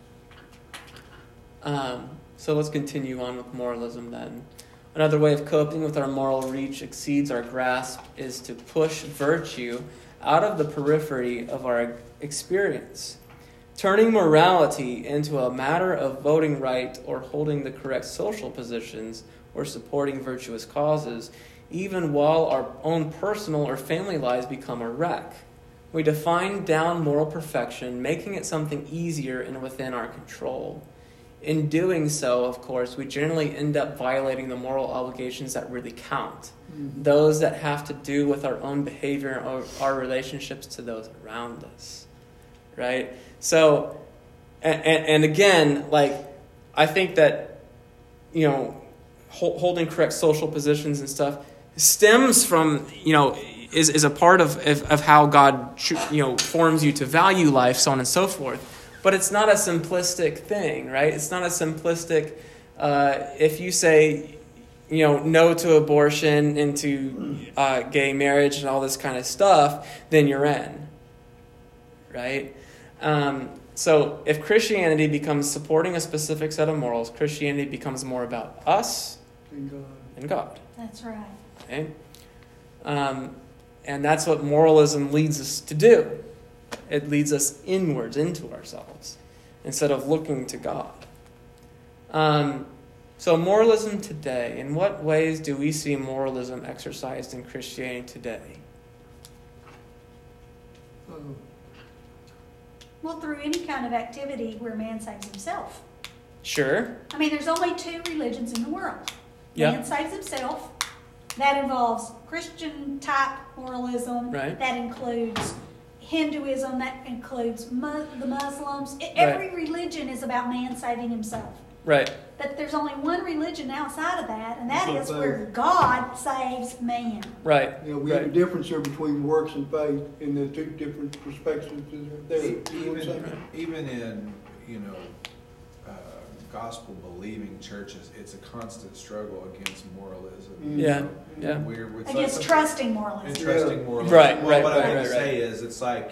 S1: Right. So let's continue on with moralism then. Another way of coping with our moral reach exceeds our grasp is to push virtue out of the periphery of our experience. Turning morality into a matter of voting right or holding the correct social positions or supporting virtuous causes, even while our own personal or family lives become a wreck. We define down moral perfection, making it something easier and within our control. In doing so, of course, we generally end up violating the moral obligations that really count. Mm-hmm. Those that have to do with our own behavior or our relationships to those around us. Right? So, and again, like, I think that, holding correct social positions and stuff stems from, is a part of how God, forms you to value life, so on and so forth. But it's not a simplistic thing, right? It's not a simplistic, if you say, no to abortion and to gay marriage and all this kind of stuff, then you're in, right? So if Christianity becomes supporting a specific set of morals, Christianity becomes more about us and God.
S3: That's right.
S1: Okay? And that's what moralism leads us to do. It leads us inwards into ourselves instead of looking to God. So moralism today, in what ways do we see moralism exercised in Christianity today?
S3: Well, through any kind of activity where man saves himself.
S1: Sure.
S3: I mean, there's only two religions in the world.
S1: Yep.
S3: Man saves himself. That involves Christian-type moralism.
S1: Right.
S3: That includes Hinduism. That includes the Muslims. Every religion is about man saving himself.
S1: Right.
S3: But there's only one religion outside of that, and that is where God saves man.
S2: Right. We have a difference here between works and faith in the two different perspectives there.
S4: Even in, gospel-believing churches, it's a constant struggle against moralism.
S1: Yeah.
S3: Against trusting moralism.
S4: And trusting moralism.
S1: Right.
S4: What I meant to say is, it's like,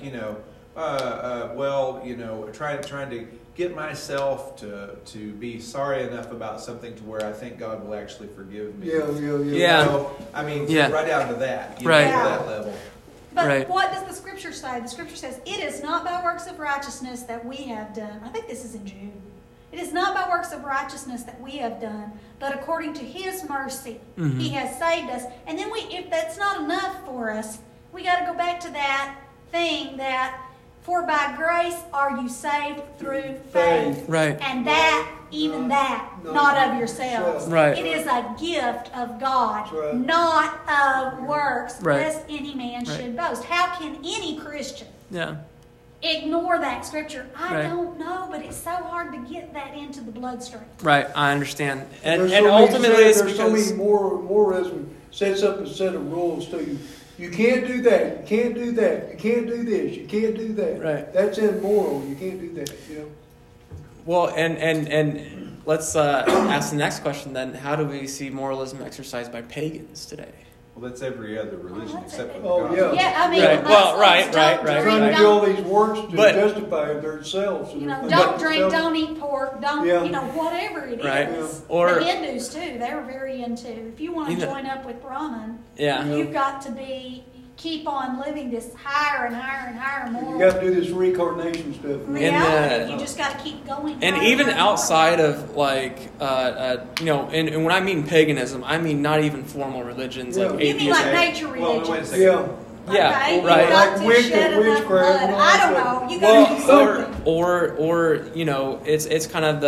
S4: trying to get myself to be sorry enough about something to where I think God will actually forgive me.
S2: Yeah.
S4: So, I mean, right down to that, to that level.
S3: But what does the Scripture say? The Scripture says, it is not by works of righteousness that we have done. I think this is in Jude. It is not by works of righteousness that we have done, but according to His mercy, He has saved us. And then if that's not enough for us, we got to go back to that thing that, for by grace are you saved through faith.
S1: Right.
S3: And not of yourselves.
S1: Right.
S3: It is a gift of God, not of works, lest any man should boast. How can any Christian ignore that scripture? I don't know, but it's so hard to get that into the bloodstream.
S1: Right, I understand. And
S2: ultimately
S1: it's
S2: there's
S1: because
S2: so many moralism sets up a set of rules to You can't do that. You can't do that. You can't do this. You can't do that.
S1: Right.
S2: That's immoral. You can't do that.
S1: Well, and let's ask the next question then. How do we see moralism exercised by pagans today?
S4: Well, that's every other religion except for the
S2: Oh,
S4: God.
S2: yeah.
S3: Yeah, I mean,
S1: Right. Well, right.
S2: They're trying to do all these works to
S1: But-
S2: justify themselves.
S3: You know,
S2: and
S3: don't
S2: but-
S3: drink, don't eat pork, don't,
S2: Yeah.
S3: you know, whatever it
S1: Right.
S3: is.
S1: Or-
S3: the Hindus too, they're very into, if you want to
S1: Even-
S3: join up with Brahman,
S1: Yeah.
S3: you've got to keep on living this higher and higher and higher
S2: You
S3: moral
S2: got to do this reincarnation stuff.
S3: reality. You just got to keep going.
S1: And
S3: higher
S1: even
S3: and higher.
S1: outside of like, and when I mean paganism, I mean not even formal religions like
S2: Yeah.
S3: You mean
S1: atheism.
S3: like nature
S4: Well, wait a
S3: religions?
S4: second.
S2: Yeah.
S1: Yeah,
S3: Okay, you
S1: right.
S3: got
S2: Like
S3: to
S2: Wicca,
S3: shed enough
S2: witchcraft,
S3: blood.
S2: and all
S3: I
S2: that
S3: don't
S2: stuff.
S3: know. You got to do
S1: Well,
S3: something.
S1: or you know, it's kind of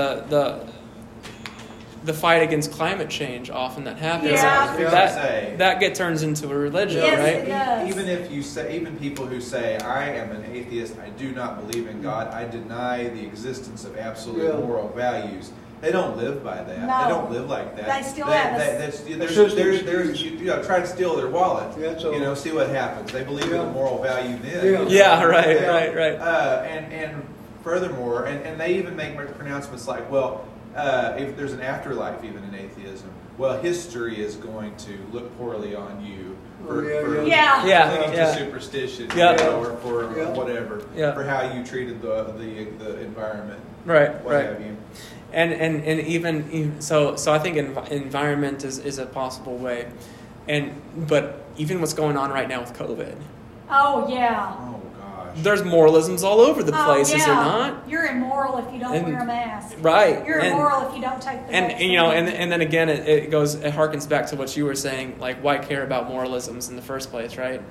S1: the fight against climate change often that happens.
S3: Yeah.
S1: That turns into a religion,
S3: Yes,
S1: right?
S3: it does.
S4: Even if you say, even people who say, I am an atheist, I do not believe in God, I deny the existence of absolute
S2: Yeah.
S4: moral values. They don't live by that.
S3: No.
S4: They don't live like that.
S3: They still have us.
S4: There's you try to steal their wallet.
S2: Yeah, so-
S4: You know, see what happens. They believe in
S2: Yeah.
S4: a moral value then.
S2: Yeah.
S4: you know.
S1: Yeah, right.
S4: And furthermore, and they even make pronouncements like, well, if there's an afterlife, even in atheism, well, history is going to look poorly on you for
S3: Yeah.
S4: clinging
S1: Yeah.
S4: to superstition,
S1: Yeah.
S4: you know, or for
S2: Yeah.
S4: whatever,
S1: Yeah.
S4: for how you treated the environment,
S1: Right,
S4: what
S1: right.
S4: have you.
S1: And even so I think environment is a possible way, but even what's going on right now with COVID,
S3: Oh, yeah.
S4: Oh gosh.
S1: there's moralisms all over the place,
S3: oh, yeah.
S1: is there not?
S3: You're immoral if you don't
S1: And-
S3: wear a mask.
S1: Right.
S3: You're immoral if you don't take the vaccine.
S1: And you know, and then again, it harkens back to what you were saying, like why care about moralisms in the first place, right?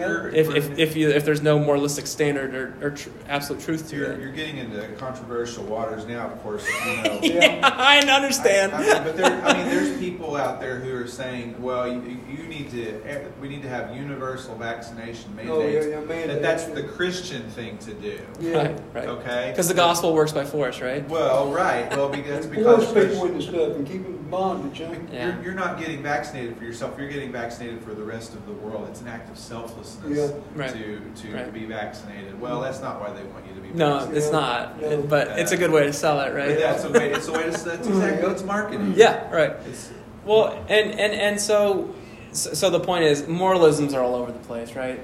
S1: If there's no moralistic standard or absolute truth to it.
S4: You're getting into controversial waters now, of course. You know.
S1: Yeah, I understand.
S4: But there's people out there who are saying, well, we need to have universal vaccination mandates. That's the Christian thing to do.
S2: Yeah.
S1: Right.
S4: Okay.
S1: Because the gospel works by force, right?
S4: Well, right. Well, that's
S2: And
S4: because
S2: force people into stuff and keep them in bondage.
S1: Yeah.
S4: you're not getting vaccinated for yourself. You're getting vaccinated for the rest of the world. It's an act of selflessness
S2: Yeah.
S1: Right.
S4: to
S1: Right.
S4: be vaccinated. Well, that's not why they want you to be
S1: No,
S4: vaccinated.
S1: it's not.
S2: No.
S1: But it's a good way to sell it, right?
S4: But that's a way. It's a way to. That's exactly what's marketing.
S1: Yeah, right.
S4: It's,
S1: Well, and so the point is, moralisms are all over the place, right?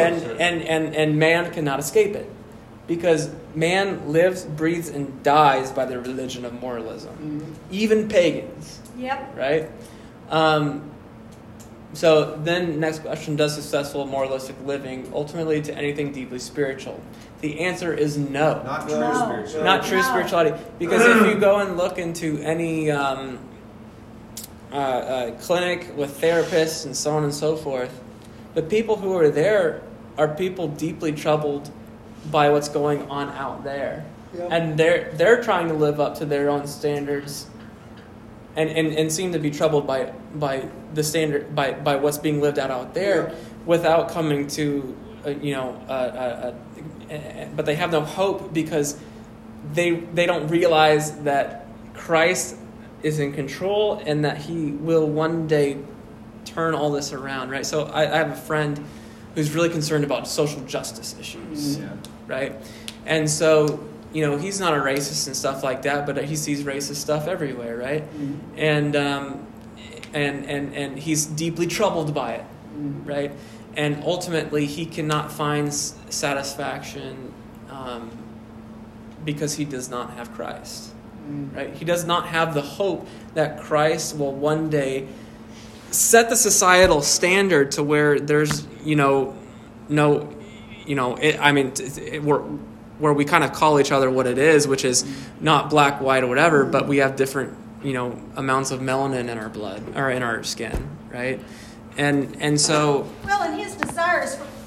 S1: And man cannot escape it, because man lives, breathes, and dies by the religion of moralism. Even pagans,
S3: Yep.
S1: right? So then, next question: does successful moralistic living ultimately lead to anything deeply spiritual? The answer is no.
S4: not true
S3: No.
S4: spirituality.
S1: Not true
S3: No.
S1: spirituality. Because if you go and look into any clinic with therapists and so on and so forth, the people who are there are people deeply troubled by what's going on out there.
S2: Yeah.
S1: And they're trying to live up to their own standards and seem to be troubled by the standard, by what's being lived out there,
S2: Yeah.
S1: without coming to, but they have no hope because they don't realize that Christ is in control and that he will one day turn all this around, right? So I have a friend who's really concerned about social justice issues,
S4: Yeah.
S1: right? And so, he's not a racist and stuff like that, but he sees racist stuff everywhere, right? And he's deeply troubled by it, right? And ultimately, he cannot find satisfaction because he does not have Christ, right? He does not have the hope that Christ will one day set the societal standard to where there's, where we kind of call each other what it is, which is not black, white, or whatever, but we have different, amounts of melanin in our blood or in our skin, right? And so,
S3: Well, and his desire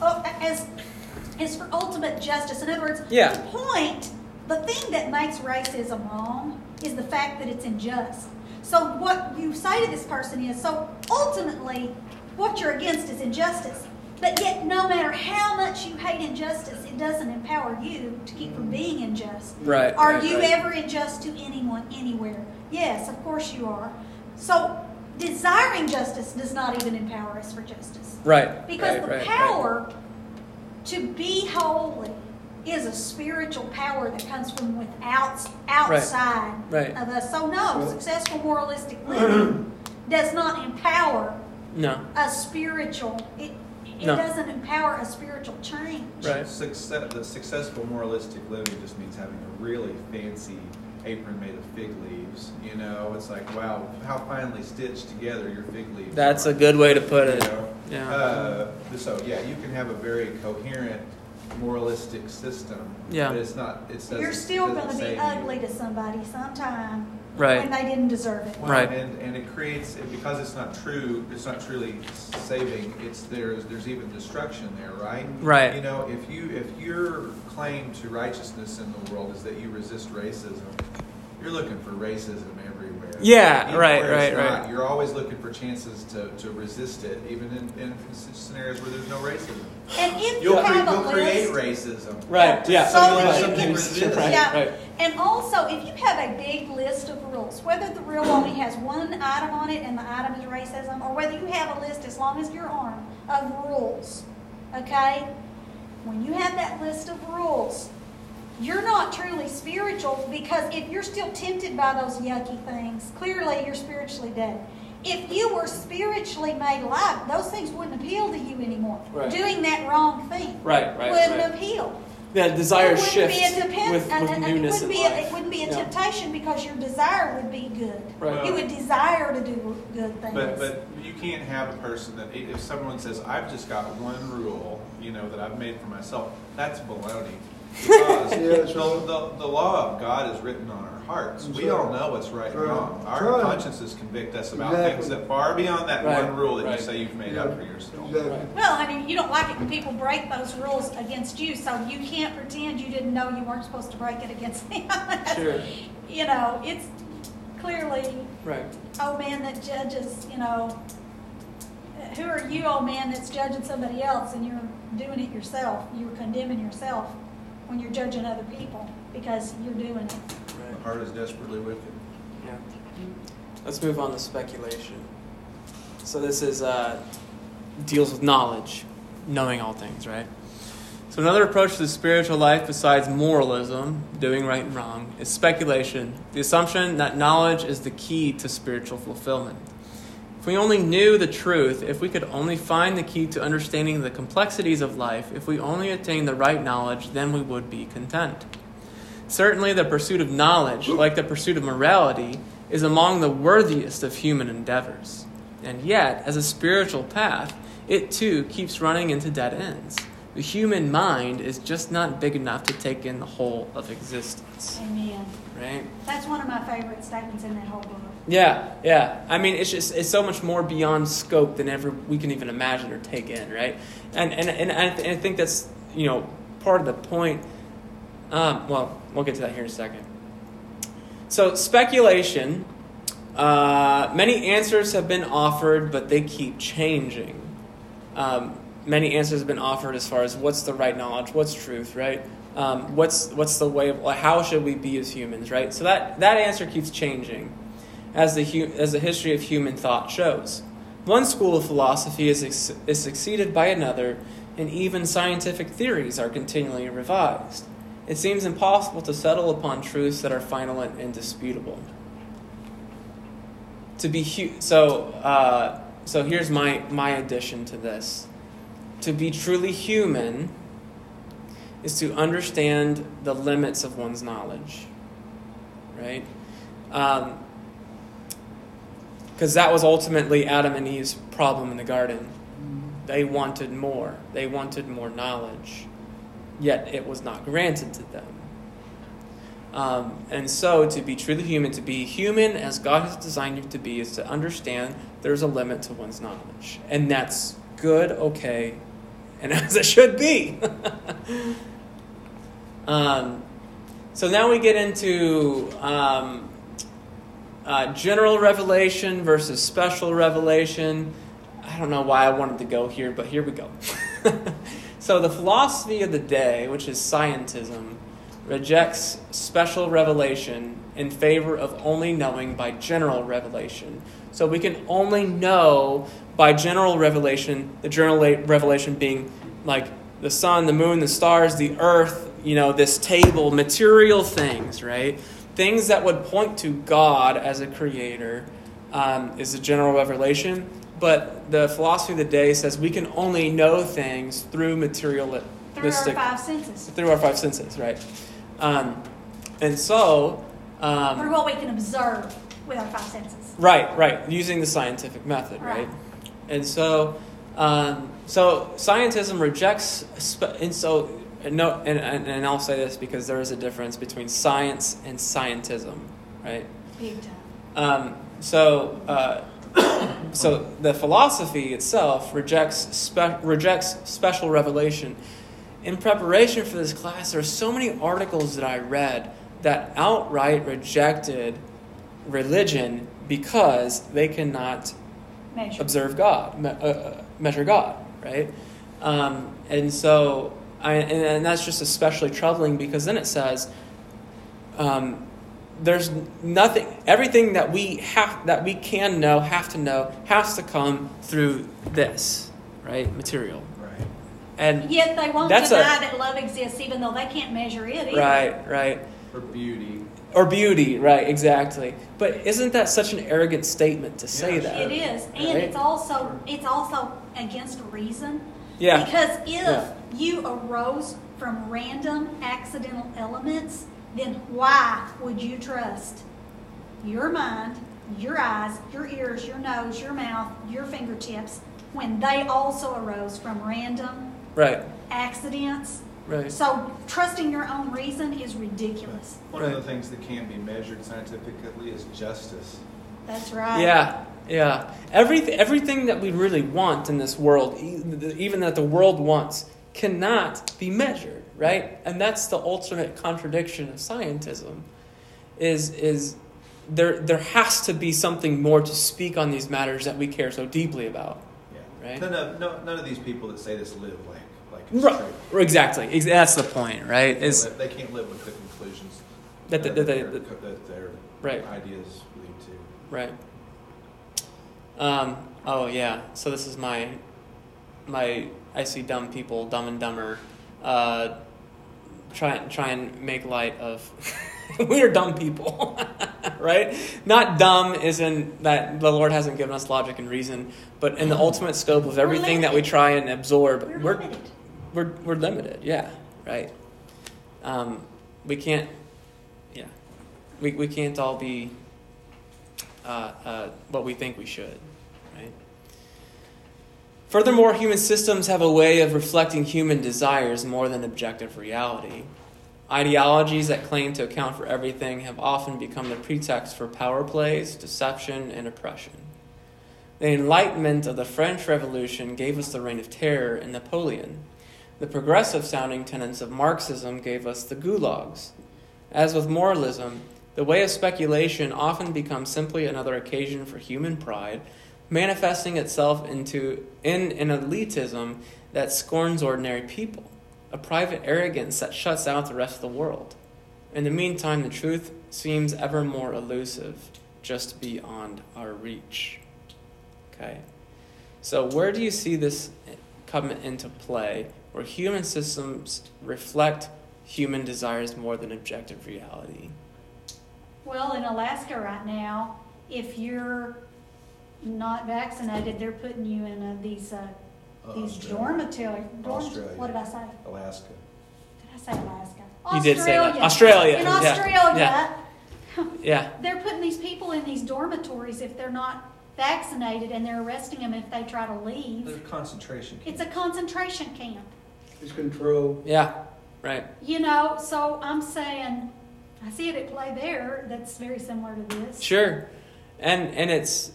S3: is for ultimate justice. In other words,
S1: Yeah.
S3: the thing that makes racism wrong is the fact that it's unjust. So what you say to this person is, so ultimately, what you're against is injustice. But yet, no matter how much you hate injustice, it doesn't empower you to keep from being unjust.
S1: right.
S3: Are
S1: right,
S3: you
S1: right.
S3: ever unjust to anyone, anywhere? Yes, of course you are. So desiring justice does not even empower us for justice.
S1: Right.
S3: Because
S1: right,
S3: the
S1: right,
S3: power to be holy is a spiritual power that comes from outside
S1: Right.
S3: of us. So no,
S2: Right.
S3: successful moralistic living does not empower
S1: No.
S3: a spiritual. It
S1: No.
S3: doesn't empower a spiritual change.
S1: Right.
S4: The successful moralistic living just means having a really fancy apron made of fig leaves. You know, it's like, wow, how finely stitched together your fig leaves
S1: That's
S4: are.
S1: a good way to put it.
S4: You know?
S1: Yeah.
S4: So yeah, you can have a very coherent moralistic system.
S1: Yeah.
S4: But it's not. It doesn't.
S3: You're still
S4: it
S3: going to
S4: doesn't
S3: be
S4: save
S3: ugly
S4: you.
S3: to somebody sometime
S1: Right.
S3: when they didn't deserve it.
S4: Well,
S1: Right.
S4: And it creates, because it's not true. It's not truly saving. There's even destruction there, right?
S1: Right.
S4: You know, if your claim to righteousness in the world is that you resist racism, you're looking for racism everywhere.
S1: Yeah,
S4: Even
S1: right,
S4: where it's
S1: right,
S4: not.
S1: right.
S4: You're always looking for chances to resist it, even in scenarios where there's no racism.
S3: And if you
S4: You'll
S3: have a
S4: create
S3: list,
S4: racism.
S1: Right. Yeah.
S3: So
S4: you'll have
S3: if
S4: something
S3: you-
S4: resist.
S1: Right.
S3: yeah,
S1: Right.
S3: and also if you have a big list of rules, whether the rule only has one item on it and the item is racism, or whether you have a list as long as your arm of rules, okay? When you have that list of rules, you're not truly spiritual, because if you're still tempted by those yucky things, clearly you're spiritually dead. If you were spiritually made alive, those things wouldn't appeal to you anymore.
S1: Right.
S3: Doing that wrong thing
S1: Right.
S3: wouldn't appeal.
S1: Yeah. Desire
S3: It wouldn't
S1: shifts
S3: be a depend-
S1: with
S3: it
S1: newness
S3: wouldn't
S1: in
S3: be
S1: life.
S3: it wouldn't be a
S1: Yeah.
S3: temptation, because your desire would be good.
S1: Right.
S3: You would desire to do good things.
S4: But you can't have a person that, if someone says, I've just got one rule, you know, that I've made for myself, that's baloney. Because
S2: Yeah, that's right.
S4: the law of God is written on our hearts.
S2: That's
S4: We
S2: right.
S4: all know what's right and
S2: Right.
S4: wrong.
S2: That's
S4: Our
S2: right.
S4: consciences convict us about
S2: Exactly.
S4: things that far beyond that
S1: Right.
S4: one rule that
S1: Right.
S4: you say you've made up for yourself.
S2: Exactly.
S3: Well, I mean, you don't like it when people break those rules against you, so you can't pretend you didn't know you weren't supposed to break it against them.
S1: Sure.
S3: You know, it's clearly,
S1: Right.
S3: oh man that judges, you know, who are you, oh man, that's judging somebody else and you're doing it yourself. You're condemning yourself when you're judging other people because you're doing it.
S4: The heart is desperately wicked.
S1: Yeah. Let's move on to speculation. So this is deals with knowledge, knowing all things, right? So another approach to the spiritual life besides moralism, doing right and wrong, is speculation, the assumption that knowledge is the key to spiritual fulfillment. If we only knew the truth, if we could only find the key to understanding the complexities of life, if we only attained the right knowledge, then we would be content. Certainly the pursuit of knowledge, like the pursuit of morality, is among the worthiest of human endeavors. And yet, as a spiritual path, it too keeps running into dead ends. The human mind is just not big enough to take in the whole of existence.
S3: Amen.
S1: Right?
S3: That's one of my favorite statements in that whole book.
S1: Yeah. I mean, it's so much more beyond scope than ever we can even imagine or take in, right? And I think that's, part of the point. Well, we'll get to that here in a second. So speculation, many answers have been offered, but they keep changing. Many answers have been offered as far as what's the right knowledge, what's truth, right? What's the way of, how should we be as humans, right? So that answer keeps changing as the history of human thought shows. One school of philosophy is succeeded by another, and even scientific theories are continually revised. It seems impossible to settle upon truths that are final and indisputable. So here's my addition to this. To be truly human is to understand the limits of one's knowledge, right? Because that was ultimately Adam and Eve's problem in the garden. They wanted more. They wanted more knowledge, yet it was not granted to them. And so to be truly human, to be human as God has designed you to be, is to understand there's a limit to one's knowledge. And that's good, okay, and as it should be. So now we get into general revelation versus special revelation. I don't know why I wanted to go here, but here we go. So the philosophy of the day, which is scientism, rejects special revelation in favor of only knowing by general revelation. So we can only know by general revelation, the general revelation being like the sun, the moon, the stars, the earth, this table, material things, right? Things that would point to God as a creator is the general revelation. But the philosophy of the day says we can only know things through materialistic...
S3: Through our five senses.
S1: Through our five senses, right. And so...
S3: through what we can observe with our five senses.
S1: Right. Using the scientific method, right? And so... so scientism rejects... And I'll say this because there is a difference between science and scientism, right?
S3: Big time.
S1: So the philosophy itself rejects special revelation. In preparation for this class, there are so many articles that I read that outright rejected religion because they cannot observe God, measure God, right? And so, and that's just especially troubling because then it says, there's nothing. Everything that we can know, have to come through this, right? Material.
S4: Right.
S1: And
S3: yet they won't deny that love exists, even though they can't measure it either.
S1: Right.
S4: Or
S1: beauty, right? Exactly. But isn't that such an arrogant statement to say that?
S3: It is, and
S1: right?
S3: it's also against reason.
S1: Yeah.
S3: Because if you arose from random accidental elements, then why would you trust your mind, your eyes, your ears, your nose, your mouth, your fingertips, when they also arose from random accidents?
S1: Right.
S3: So trusting your own reason is ridiculous.
S4: One of the things that can't be measured scientifically is justice.
S3: That's right.
S1: Yeah. Everything that we really want in this world, even that the world wants, cannot be measured, right? And that's the ultimate contradiction of scientism. Is there has to be something more to speak on these matters that we care so deeply about.
S4: Yeah.
S1: Right?
S4: None of these people that say this live like it's true.
S1: Exactly. That's the point, right?
S4: They can't live with the conclusions that their ideas lead to.
S1: Right. So this is my I see dumb people, Dumb and Dumber, try and make light of we are dumb people, right? Not dumb as in that the Lord hasn't given us logic and reason, but in the ultimate scope of everything that we try and absorb, we're limited. Yeah, right. We can't. Yeah, we can't all be what we think we should. Right? Furthermore, human systems have a way of reflecting human desires more than objective reality. Ideologies that claim to account for everything have often become the pretext for power plays, deception, and oppression. The Enlightenment of the French Revolution gave us the Reign of Terror and Napoleon. The progressive-sounding tenets of Marxism gave us the gulags. As with moralism, the way of speculation often becomes simply another occasion for human pride, manifesting itself in an elitism that scorns ordinary people, a private arrogance that shuts out the rest of the world. In the meantime, the truth seems ever more elusive, just beyond our reach. Okay? So where do you see this come into play, where human systems reflect human desires more than objective reality?
S3: Well, in Alaska right now, if you're not vaccinated, they're putting you in these dormitory.
S4: Australia.
S3: What did I say?
S4: Alaska.
S3: Did I say Alaska?
S1: You did say that. Australia.
S3: In Australia,
S1: yeah.
S3: They're putting these people in these dormitories if they're not vaccinated, and they're arresting them if they try to leave.
S4: They're concentration camps.
S3: It's a concentration camp.
S2: It's control.
S1: Yeah, right.
S3: So I'm saying, I see it at play there. That's very similar to this.
S1: Sure, and it's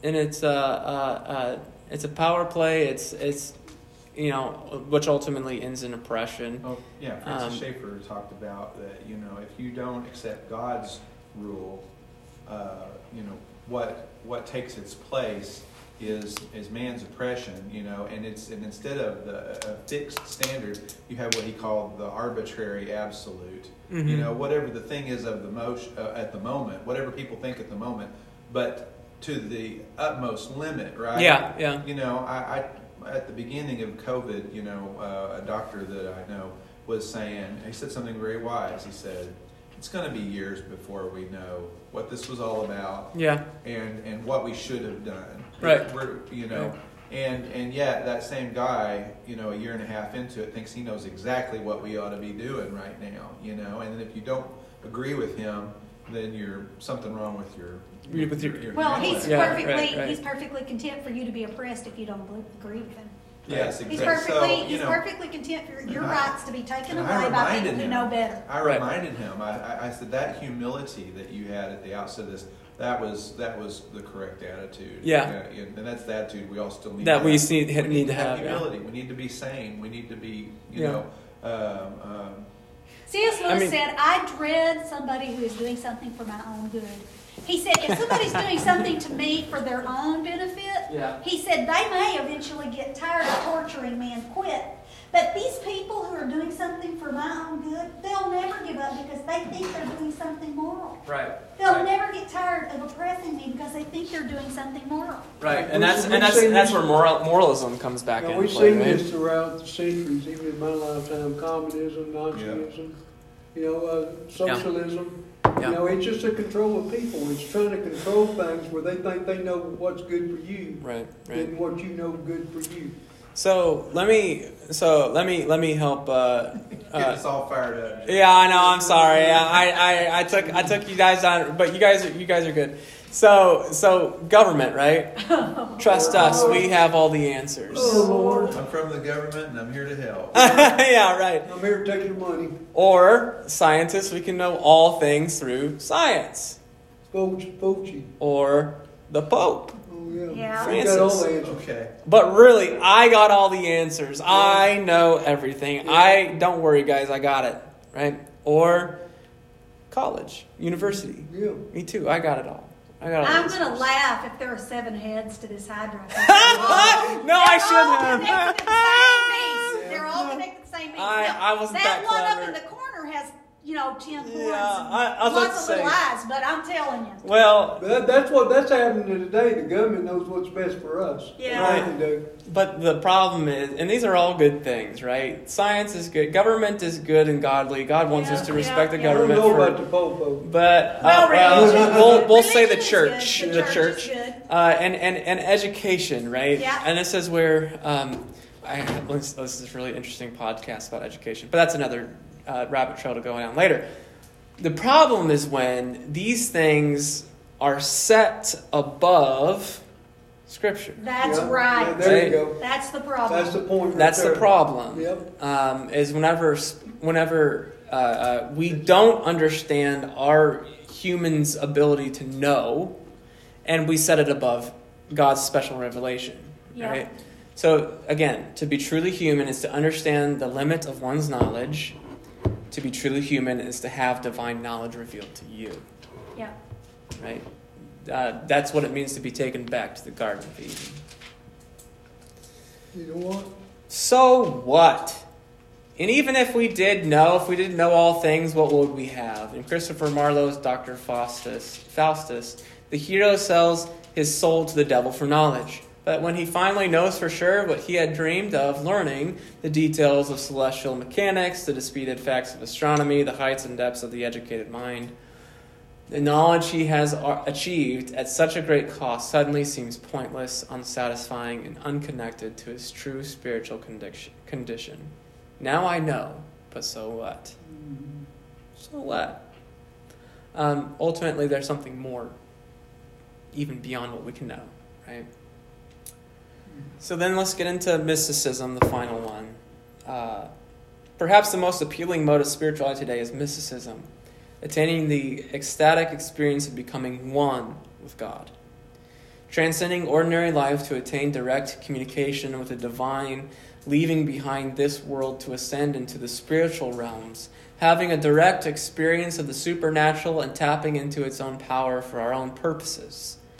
S1: a power play. It's which ultimately ends in oppression.
S4: Oh yeah, Francis Schaeffer talked about that. If you don't accept God's rule, what takes its place is man's oppression, and instead of a fixed standard, you have what he called the arbitrary absolute.
S1: Mm-hmm.
S4: Whatever the thing is of the at the moment, whatever people think at the moment, but to the utmost limit, right?
S1: Yeah.
S4: I at the beginning of COVID, a doctor that I know was saying, he said something very wise. He said, it's going to be years before we know what this was all about.
S1: Yeah.
S4: And what we should have done.
S1: Right.
S4: Right. And yet that same guy, a year and a half into it, thinks he knows exactly what we ought to be doing right now. And then if you don't agree with him, then you're something wrong with your
S3: Well, he's
S4: intellect.
S3: perfectly he's perfectly content for you to be oppressed if you don't agree with him.
S4: Yes,
S3: He's
S4: exactly.
S3: he's perfectly content for your rights to be taken
S4: and
S3: away
S4: I
S3: by
S4: reminded
S3: people who
S4: him.
S3: know better.
S4: I reminded him. I said that humility that you had at the outset of this, that was the correct attitude.
S1: Yeah.
S4: And that's the attitude we all still need.
S1: That
S4: to
S1: we
S4: have.
S1: need to have
S4: humility. Yeah. We need to be sane. We need to be,
S3: C.S. Lewis said, I dread somebody who is doing something for my own good. He said, if somebody's doing something to me for their own benefit, he said, they may eventually get tired of torturing me and quit. But these people who are doing something for my own good, they'll never give up because they think they're doing something moral.
S1: Right.
S3: They'll never get tired of oppressing me because they think they're doing something moral.
S1: Right. And that's where moralism comes back in.
S2: We've seen this throughout the centuries, even in my lifetime. Communism, Nazism, socialism.
S1: Yeah.
S2: It's just a control of people. It's trying to control things where they think they know what's good for you,
S1: right,
S2: and what you know good for you.
S1: So let me help.
S4: get us all fired up.
S1: Yeah, I know. I'm sorry. I took you guys on, but you guys are good. So government, right? Trust us. We have all the answers.
S2: Oh Lord!
S4: I'm from the government and I'm here to help.
S1: Yeah, right.
S2: I'm here to take your money.
S1: Or scientists, we can know all things through science.
S2: Fauci.
S1: Or the Pope.
S2: Oh yeah.
S3: Yeah.
S2: You got all the answers.
S4: Okay.
S1: But really, I got all the answers. I know everything.
S2: Yeah.
S1: Don't worry, guys. I got it. Right? Or college, university.
S2: Yeah.
S1: Me too. I got it all.
S3: I'm going to laugh if there are 7 heads to this Hydra.
S1: No, I shouldn't have.
S3: They're all connected to the same piece.
S1: I wasn't that
S3: one
S1: clever.
S3: up in the corner has, 10 horns and
S1: I was about
S3: lots
S1: to
S3: of little
S1: say.
S3: eyes, but I'm telling you.
S1: Well,
S2: That's happening today. The government knows what's best for us.
S3: Yeah.
S2: Right. They can do.
S1: but the problem is, and these are all good things, right? Science is good. Government is good and godly. God wants us to respect the
S2: I don't
S1: government.
S2: know about the Pope.
S1: But we'll say the church,
S3: The church is good.
S1: and education, right?
S3: Yeah.
S1: And this is where this is a really interesting podcast about education, but that's another rabbit trail to go down later. The problem is when these things are set above Scripture.
S3: That's
S2: Yeah.
S3: right.
S2: Yeah, there you go.
S3: That's the problem.
S2: That's the point.
S1: That's
S2: right there.
S1: the problem.
S2: Yep.
S1: Is whenever we don't understand our humans' ability to know, and we set it above God's special revelation.
S3: Yeah.
S1: Right? So again, to be truly human is to understand the limit of one's knowledge. To be truly human is to have divine knowledge revealed to you.
S3: Yeah.
S1: Right? That's what it means to be taken back to the Garden of Eden.
S2: You know what?
S1: So what? And even if we didn't know all things, what would we have? In Christopher Marlowe's Dr. Faustus, the hero sells his soul to the devil for knowledge. But when he finally knows for sure what he had dreamed of learning, the details of celestial mechanics, the disputed facts of astronomy, the heights and depths of the educated mind, the knowledge he has achieved at such a great cost suddenly seems pointless, unsatisfying, and unconnected to his true spiritual condition. Now I know, but so what? So what? Ultimately, there's something more, even beyond what we can know, right? So then let's get into mysticism, the final one. Perhaps the most appealing mode of spirituality today is mysticism, attaining the ecstatic experience of becoming one with God. Transcending ordinary life to attain direct communication with the divine, leaving behind this world to ascend into the spiritual realms, having a direct experience of the supernatural and tapping into its own power for our own purposes.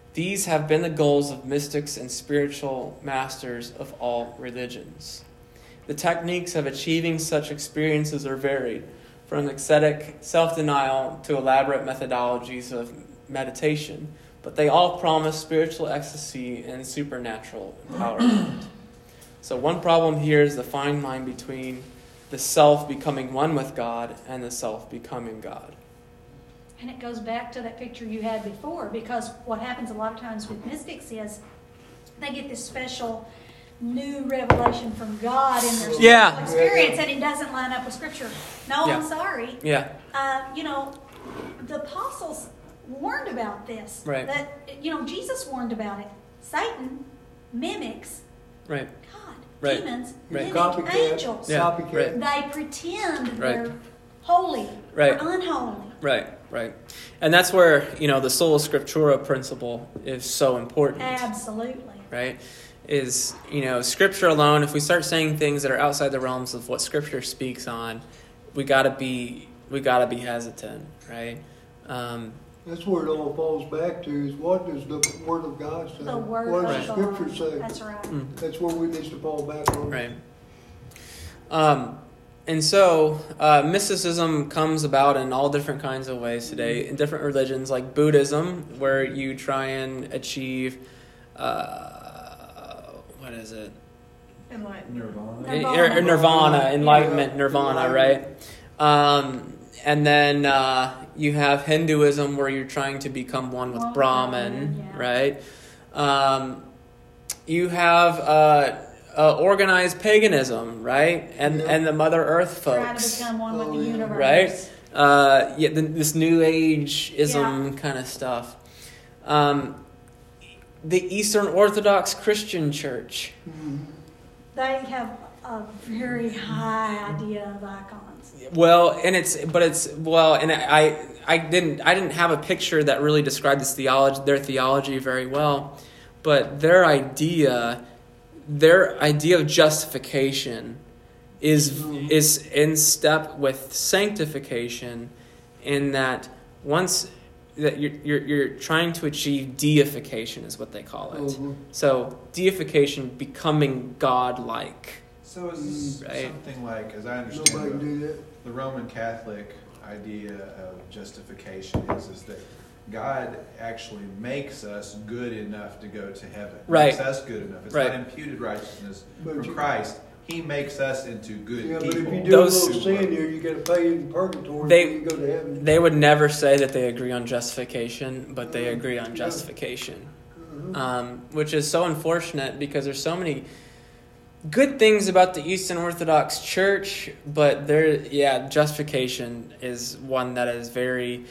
S1: These have been the goals of mystics and spiritual masters of all religions. The techniques of achieving such experiences are varied, from ascetic self-denial to elaborate methodologies of meditation, but they all promise spiritual ecstasy and supernatural empowerment. So one problem here is the fine line between the self becoming one with God and the self becoming God.
S3: And it goes back to that picture you had before, because what happens a lot of times with mystics is they get this special new revelation from God in their spiritual experience, and it doesn't line up with Scripture. No, I'm sorry.
S1: Yeah.
S3: The apostles warned about this.
S1: Right.
S3: That, Jesus warned about it. Satan mimics
S1: Right.
S3: God.
S1: Right.
S3: Demons
S1: Right.
S3: mimic
S2: Copycat.
S3: angels.
S1: Yeah.
S2: Copycat.
S1: Right.
S3: They pretend
S1: Right.
S3: they're holy
S1: Right.
S3: or unholy.
S1: Right. And that's where, the sola scriptura principle is so important.
S3: Absolutely.
S1: Right? Is, Scripture alone, if we start saying things that are outside the realms of what Scripture speaks on, we gotta be hesitant, right?
S2: That's where it all falls back to, is what does the Word of God say?
S3: The Word
S2: What
S3: of
S2: does the
S3: God.
S2: Scripture say?
S3: That's right.
S2: That's where we need to fall back on.
S1: Right. And so, mysticism comes about in all different kinds of ways today, in different religions, like Buddhism, where you try and achieve, what is it?
S4: Nirvana.
S1: Nirvana, enlightenment, nirvana, right? And then you have Hinduism, where you're trying to become one with Brahman, right? You have organized paganism, right? And the Mother Earth
S3: Try to
S1: folks,
S3: become one with the universe.
S1: right? This New Age-ism kind of stuff. The Eastern Orthodox Christian Church.
S3: They have a very high idea of icons.
S1: Well, and I didn't have a picture that really described their theology very well, but their idea of justification is in step with sanctification, in that once that you're trying to achieve deification is what they call it.
S2: Mhm.
S1: So deification, becoming God-like.
S4: So is this
S1: Right.
S4: something like, as I
S2: Nobody
S4: understand
S2: can do that.
S4: the Roman Catholic idea of justification is that God actually makes us good enough to go to heaven.
S1: Right.
S4: Makes us good enough. It's
S1: Right.
S4: not imputed righteousness
S2: But
S4: from
S2: you-
S4: Christ. He makes us into good
S2: Yeah, but
S4: people.
S2: if you do
S1: Those-
S2: a little sin here, you got to pay in purgatory
S1: They-
S2: before you go to heaven.
S1: They would never say that they agree on justification, but they agree on justification. Which is so unfortunate, because there's so many good things about the Eastern Orthodox Church, but justification is one that is very,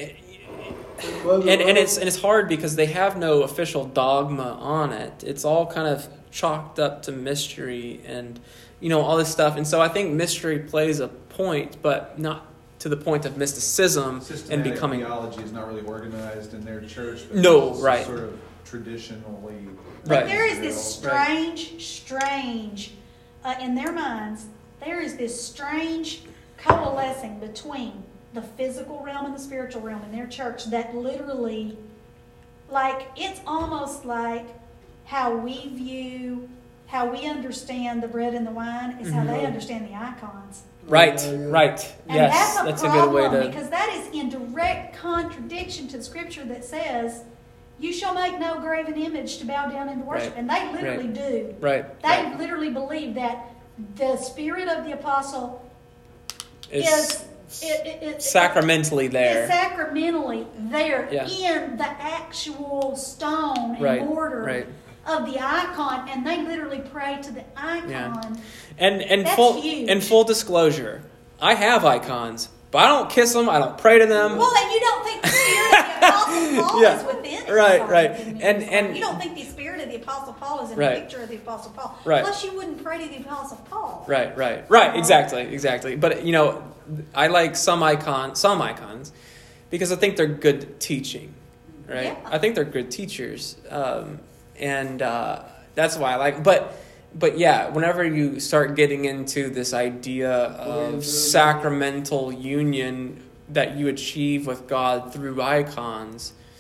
S1: and it's hard because they have no official dogma on it. It's all kind of chalked up to mystery and all this stuff, and so I think mystery plays a point, but not to the point of mysticism and
S4: Systematic
S1: becoming.
S4: theology is not really organized in their church. But
S1: No,
S4: it's
S1: right.
S4: Sort of traditionally.
S3: But
S1: Right.
S3: there is this
S1: Right.
S3: strange, in their minds, there is this strange coalescing between the physical realm and the spiritual realm in their church that literally, it's almost like how we understand the bread and the wine is how they understand the icons.
S1: Right.
S2: Yeah.
S1: Right.
S3: And
S1: Yes,
S3: that's
S1: a
S3: a
S1: good way
S3: problem,
S1: to.
S3: because that is in direct contradiction to the scripture that says, "You shall make no graven image to bow down and to worship."
S1: Right.
S3: And they literally do.
S1: Right.
S3: They
S1: right.
S3: literally believe that the spirit of the apostle
S1: It's
S3: is
S1: sacramentally there.
S3: is sacramentally there
S1: Yeah.
S3: in the actual stone and
S1: Right,
S3: mortar
S1: right.
S3: of the icon, and they literally pray to the icon.
S1: Yeah. And
S3: That's
S1: full
S3: huge.
S1: in full disclosure, I have icons, but I don't kiss them. I don't pray to them.
S3: Well, and you don't think the spirit of the apostle Paul
S1: Yeah.
S3: is within it.
S1: Right,
S3: Sorry,
S1: right.
S3: I didn't mean
S1: And-
S3: to
S1: and-
S3: say. You don't think the spirit of the apostle Paul is in
S1: Right.
S3: a picture of the apostle Paul.
S1: Right.
S3: Plus, you wouldn't pray to the apostle Paul.
S1: Right. Exactly. But I like some icons, because I think they're good teaching, right?
S3: Yeah.
S1: I think they're good teachers, and that's why I like. But yeah, whenever you start getting into this idea of sacramental union that you achieve with God through icons,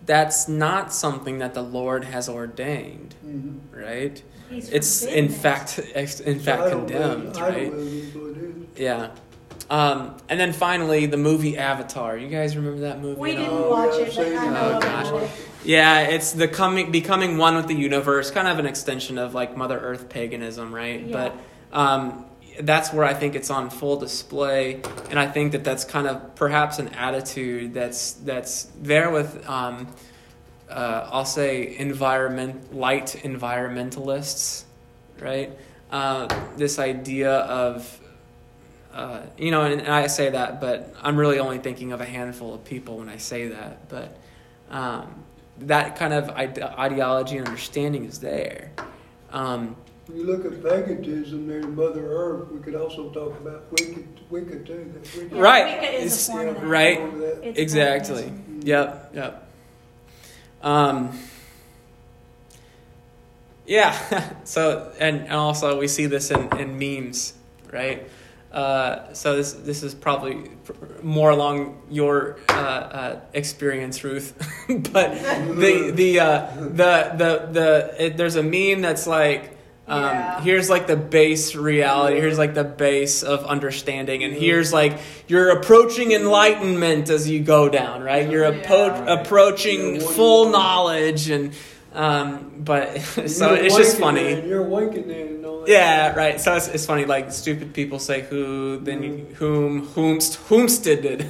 S1: that's not something that the Lord has ordained, right? It's in fact condemned, right? Yeah. And then finally, the movie Avatar. You guys remember that movie?
S3: We didn't watch it, but I know about it.
S1: Yeah, it's the becoming one with the universe, kind of an extension of like Mother Earth paganism, right?
S3: Yeah.
S1: But that's where I think it's on full display, and I think that that's kind of perhaps an attitude that's there with I'll say light environmentalists, right? This idea of and I say that, but I'm really only thinking of a handful of people when I say that. But that kind of ideology and understanding is there.
S2: When you look at paganism there, Mother Earth, we could also talk about Wicca too.
S3: Yeah,
S1: Right.
S3: Wicca is a form of that.
S1: Right.
S3: It's
S1: Exactly.
S3: paganism.
S1: Yep. Yeah. So and also we see this in memes, right? So this is probably more along your experience, Ruth. But there's a meme that's like, here's like the base reality, here's like the base of understanding, and here's like you're approaching enlightenment as you go down, right? You're approaching full knowledge, and but so it's just funny.
S2: You're awakened and all that.
S1: Yeah, right. So it's funny. Like stupid people say who, then whomsteded,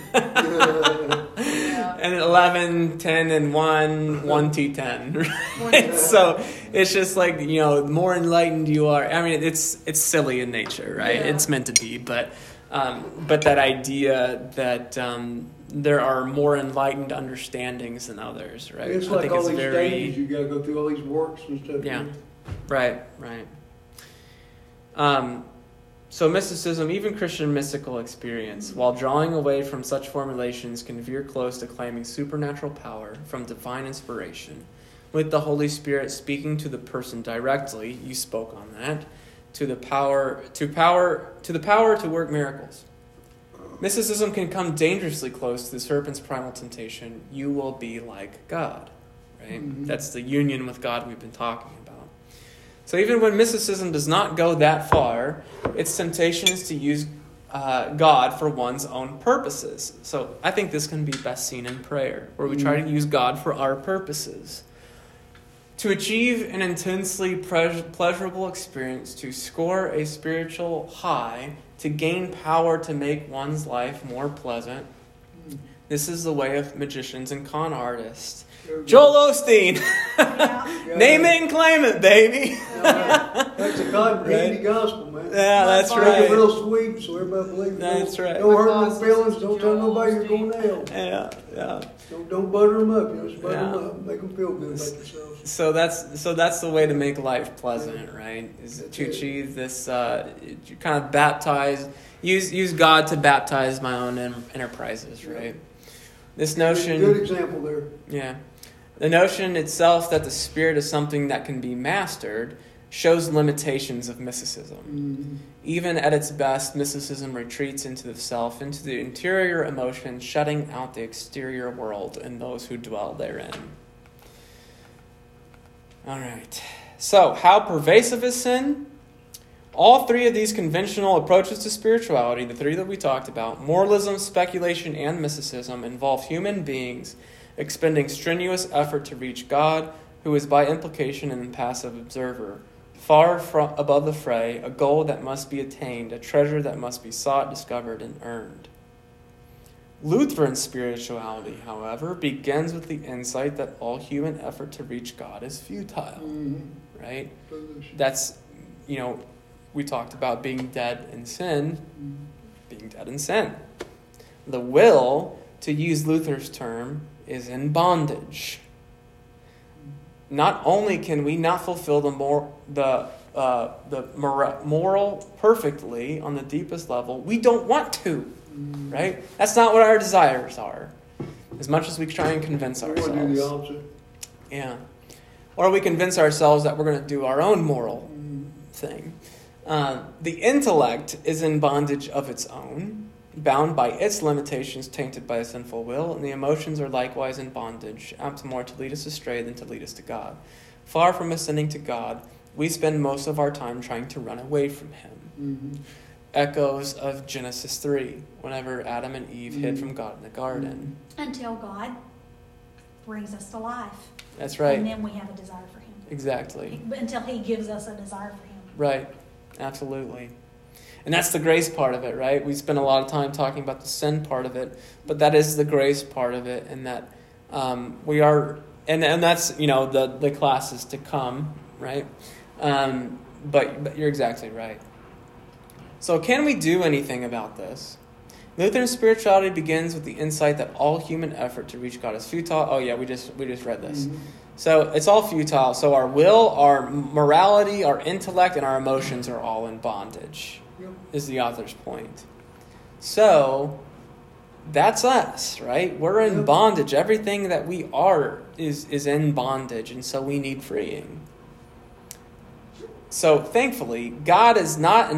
S1: and 11, 10, and 1 T10. Right? So it's just like the more enlightened you are. I mean, it's silly in nature, right?
S3: Yeah.
S1: It's meant to be, but that idea that there are more enlightened understandings than others, right?
S2: It's like all these stages, you got to go through all these works and stuff.
S1: Yeah, right. So mysticism, even Christian mystical experience, while drawing away from such formulations, can veer close to claiming supernatural power from divine inspiration, with the Holy Spirit speaking to the person directly. You spoke on that. To the power to work miracles. Mysticism can come dangerously close to the serpent's primal temptation. You will be like God, right? Mm-hmm. That's the union with God we've been talking about. So even when mysticism does not go that far, its temptation is to use God for one's own purposes. So I think this can be best seen in prayer, where we try to use God for our purposes. To achieve an intensely pleasurable experience, to score a spiritual high, to gain power to make one's life more pleasant. This is the way of magicians and con artists. Joel Osteen! Name it and claim it, baby!
S2: That's a cotton gospel, man.
S1: Yeah, that's right.
S2: It's real sweet, so everybody believes it.
S1: That's right.
S2: Don't hurt no feelings, don't tell nobody you're going to hell.
S1: Yeah.
S2: Don't butter them up, just butter them up, make them feel good about themselves.
S1: So that's the way to make life pleasant, right? Is to achieve this, kind of baptize, use God to baptize my own enterprises, right? This notion.
S2: Good example there.
S1: Yeah. The notion itself that the spirit is something that can be mastered shows limitations of mysticism. Mm-hmm. Even at its best, mysticism retreats into the self, into the interior emotions, shutting out the exterior world and those who dwell therein. All right. So, how pervasive is sin? All three of these conventional approaches to spirituality, the three that we talked about, moralism, speculation, and mysticism, involve human beings expending strenuous effort to reach God, who is by implication an impassive observer. Far above the fray, a goal that must be attained, a treasure that must be sought, discovered, and earned. Lutheran spirituality, however, begins with the insight that all human effort to reach God is futile. Right? That's, we talked about being dead in sin, The will, to use Luther's term, is in bondage. Not only can we not fulfill the moral perfectly on the deepest level, we don't want to, right? That's not what our desires are, as much as we try and convince ourselves.
S2: We want to do the opposite.
S1: Yeah. Or we convince ourselves that we're going to do our own moral thing. The intellect is in bondage of its own. bound by its limitations, tainted by a sinful will, and the emotions are likewise in bondage, apt more to lead us astray than to lead us to God. Far from ascending to God, we spend most of our time trying to run away from him.
S2: Mm-hmm.
S1: Echoes of Genesis 3, whenever Adam and Eve hid from God in the garden.
S3: Until God brings us to life.
S1: That's right.
S3: And then we have a desire for him.
S1: Exactly.
S3: Until he gives us a desire for him.
S1: Right. Absolutely. And that's the grace part of it, right? We spend a lot of time talking about the sin part of it, but that is the grace part of it, and that we are, and that's, the classes to come, right? But you're exactly right. So can we do anything about this? Lutheran spirituality begins with the insight that all human effort to reach God is futile. Oh yeah, we just read this.
S2: Mm-hmm.
S1: So it's all futile. So our will, our morality, our intellect, and our emotions are all in bondage, is the author's point. So that's us, right? We're in bondage. Everything that we are is in bondage, and so we need freeing. So thankfully, God is not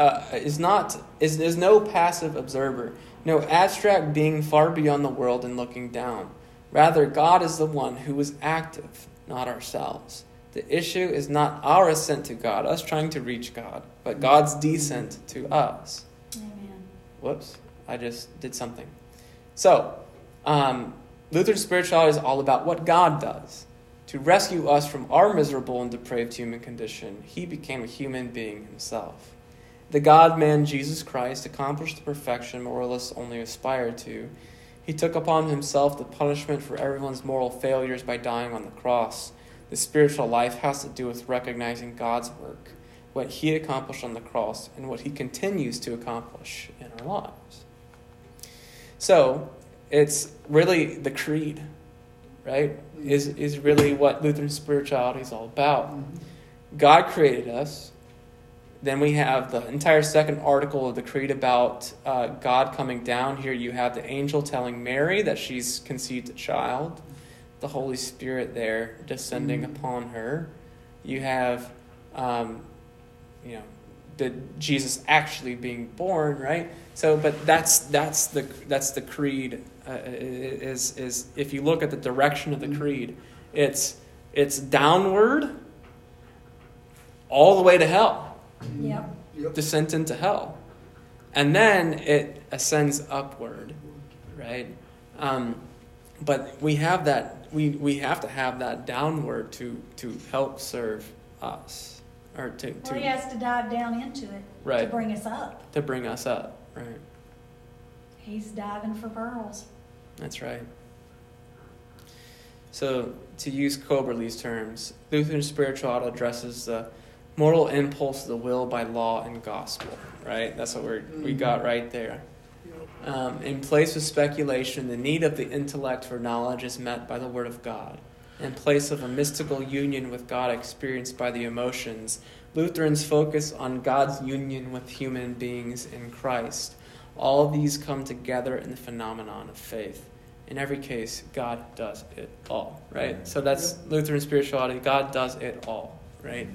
S1: is no passive observer, no abstract being far beyond the world and looking down. Rather, God is the one who is active, not ourselves. The issue is not our ascent to God, us trying to reach God, but God's descent to us.
S3: Amen.
S1: Whoops, I just did something. So, Lutheran spirituality is all about what God does. To rescue us from our miserable and depraved human condition, he became a human being himself. The God-man Jesus Christ accomplished the perfection moralists only aspire to. He took upon himself the punishment for everyone's moral failures by dying on the cross. The spiritual life has to do with recognizing God's work, what he accomplished on the cross, and what he continues to accomplish in our lives. So, it's really the creed, right? Is really what Lutheran spirituality is all about. God created us. Then we have the entire second article of the creed about God coming down. Here you have the angel telling Mary that she's conceived a child. The Holy Spirit there descending upon her. You have, Jesus actually being born, right? So, but that's the creed. Is if you look at the direction of the creed, it's downward all the way to hell.
S3: Yep.
S1: Descent into hell, and then it ascends upward, right? But we have that. We have to have that downward to help serve us, or to
S3: he has to dive down into it
S1: right,
S3: to bring us up.
S1: To bring us up, right?
S3: He's diving for pearls.
S1: That's right. So, to use Koberly's terms, Lutheran spirituality addresses the moral impulse of the will by law and gospel, right? That's what we got right there. In place of speculation, the need of the intellect for knowledge is met by the Word of God. In place of a mystical union with God experienced by the emotions, Lutherans focus on God's union with human beings in Christ. All these come together in the phenomenon of faith. In every case, God does it all, right? So that's Lutheran spirituality. God does it all, right?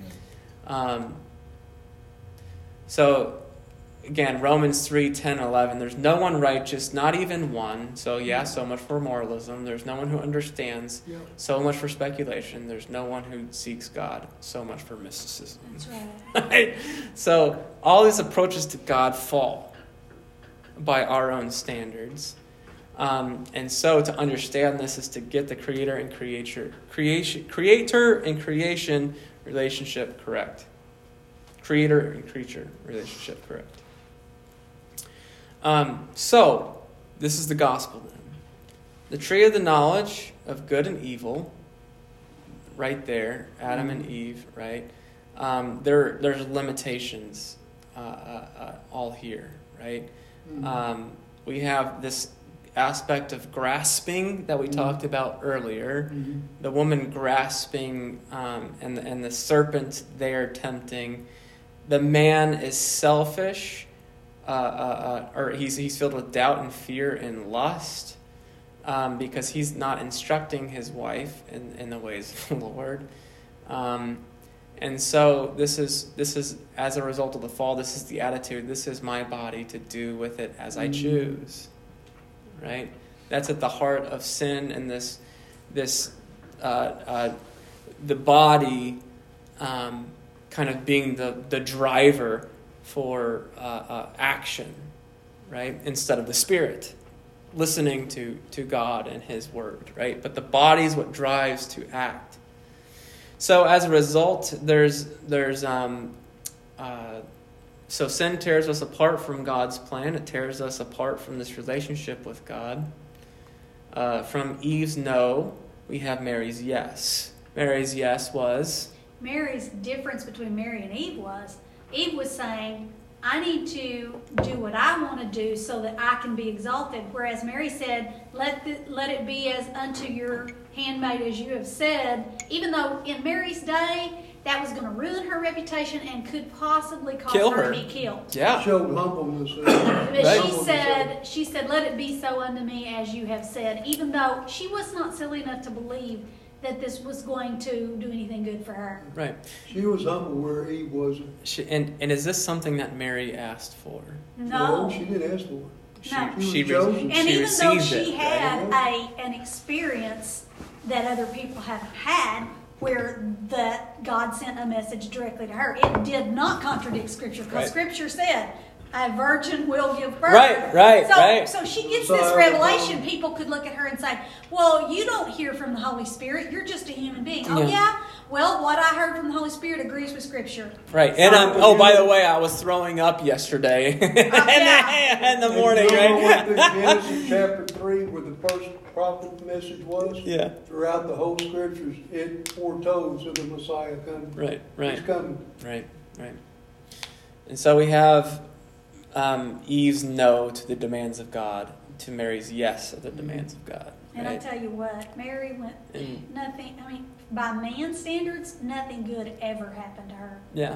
S1: So, again, Romans 3:10, 11, there's no one righteous, not even one. So, so much for moralism. There's no one who understands. So much for speculation. There's no one who seeks God. So much for mysticism.
S3: That's right.
S1: Right? So, all these approaches to God fall by our own standards. And so to understand this is to get the creator and creation relationship correct. Creator and creature relationship correct. So this is the gospel then. The tree of the knowledge of good and evil, right there, Adam and Eve, right? There's limitations all here, right? We have this aspect of grasping that we talked about earlier. The woman grasping and the serpent there tempting. The man is selfish, or he's filled with doubt and fear and lust because he's not instructing his wife in the ways of the Lord. And so this is as a result of the fall. This is the attitude. This is my body to do with it as I choose. Right? That's at the heart of sin, and the body kind of being the driver for action, right? Instead of the spirit listening to God and His Word, right? But the body is what drives to act. So as a result, so sin tears us apart from God's plan. It tears us apart from this relationship with God. From Eve's no, we have Mary's yes. Mary's yes was...
S3: Mary's difference between Mary and Eve was saying, I need to do what I want to do so that I can be exalted. Whereas Mary said, let it be as unto your handmaid as you have said. Even though in Mary's day, that was going to ruin her reputation and could possibly cause her to be killed.
S1: Yeah.
S2: Showed humbleness.
S3: But
S1: Right.
S3: she said, let it be so unto me as you have said. Even though she was not silly enough to believe that this was going to do anything good for her.
S1: Right.
S2: She was humble where Eve wasn't.
S1: And is this something that Mary asked for?
S3: No.
S2: She didn't ask for it.
S3: No.
S2: She was chosen.
S3: And
S1: she
S3: even though
S1: received
S3: she
S1: it,
S3: had
S2: right?
S3: an experience that other people haven't had, where that God sent a message directly to her, it did not contradict Scripture, because
S1: Right.
S3: Scripture said, a virgin will give birth.
S1: Right.
S3: So she gets
S2: So,
S3: this revelation. People could look at her and say, well, you don't hear from the Holy Spirit. You're just a human being. Oh,
S1: Yeah.
S3: yeah? Well, what I heard from the Holy Spirit agrees with Scripture.
S1: Right. And by the way, I was throwing up yesterday in the morning,
S2: Remember
S1: right?
S2: what the Genesis chapter 3, where the first prophet message was?
S1: Yeah.
S2: Throughout the whole Scriptures, it foretold of the Messiah coming.
S1: Right.
S2: He's coming.
S1: Right. And so we have Eve's no to the demands of God, to Mary's yes of the demands of God.
S3: And I
S1: Right?
S3: tell you what, Mary went,
S1: And-
S3: nothing, I mean, by man's standards, nothing good ever happened to her.
S1: Yeah.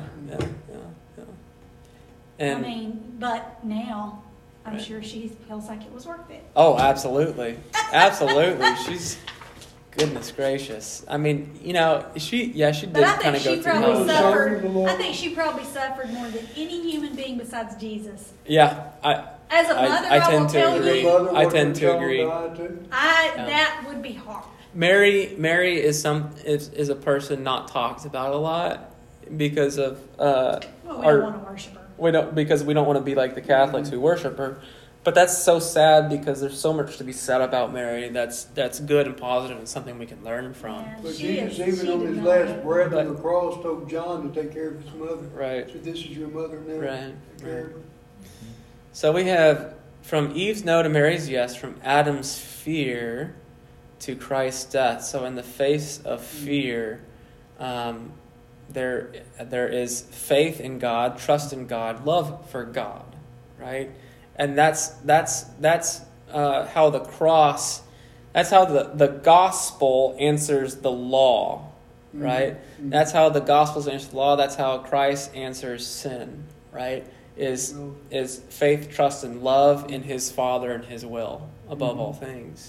S1: And
S3: I mean, but now, I'm
S1: Right.
S3: sure she feels like it was worth it.
S1: oh, absolutely. She's goodness gracious. I mean, she did
S3: But I
S1: kind
S3: think
S1: of go
S3: she
S1: through
S3: probably
S1: hell.
S3: suffered.
S2: the Lord.
S3: I think she probably suffered more than any human being besides Jesus.
S1: Yeah,
S3: As a mother,
S1: I
S3: I will
S1: tend to
S3: tell
S1: agree.
S3: you,
S2: Mother,
S1: I
S2: what
S1: tend
S2: your
S1: to
S2: child
S1: agree.
S2: died to.
S3: that would be hard.
S1: Mary is a person not talked about a lot because of
S3: Well, we don't want to worship her.
S1: because we don't want to be like the Catholics who worship her. But that's so sad because there's so much to be said about Mary that's good and positive and something we can learn from.
S3: And
S2: But
S3: she
S2: Jesus,
S3: is-
S2: even
S3: she
S2: on
S3: did
S2: his
S3: not
S2: last
S3: have-
S2: breath
S1: But-
S2: on the cross, told John to take care of his mother.
S1: Right.
S2: So this is your mother now.
S1: Right.
S2: Take care of her.
S1: So we have from Eve's no to Mary's yes, from Adam's fear to Christ's death. So in the face of fear, there is faith in God, trust in God, love for God, right? And that's how the cross, that's how the gospel answers the law, right?
S2: Mm-hmm.
S1: That's how the gospel answers the law. That's how Christ answers sin, right? Is faith, trust, and love in His Father and His will above all things.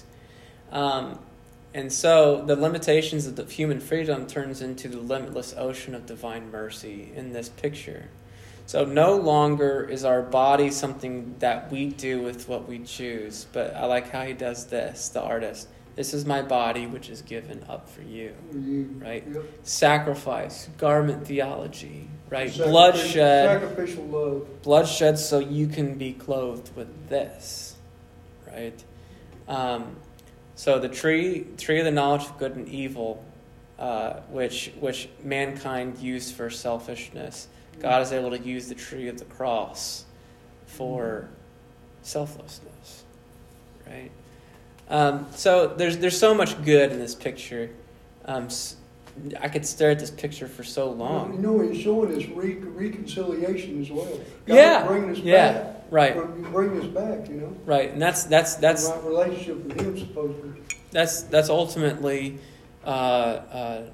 S1: And so the limitations of the human freedom turns into the limitless ocean of divine mercy in this picture. So no longer is our body something that we do with what we choose, but I like how he does this, the artist. This is my body, which is given up for you, right?
S2: Yep.
S1: Sacrifice, garment theology, right?
S2: Sacrificial love.
S1: Bloodshed so you can be clothed with this, right? So the tree of the knowledge of good and evil, which mankind used for selfishness, God is able to use the tree of the cross for selflessness, right? So there's so much good in this picture. I could stare at this picture for so long.
S2: You know, he's showing us reconciliation as well. God bringing us back.
S1: Right.
S2: Bringing us back, you know.
S1: Right, and that's
S2: The right relationship with Him, supposedly.
S1: that's ultimately, and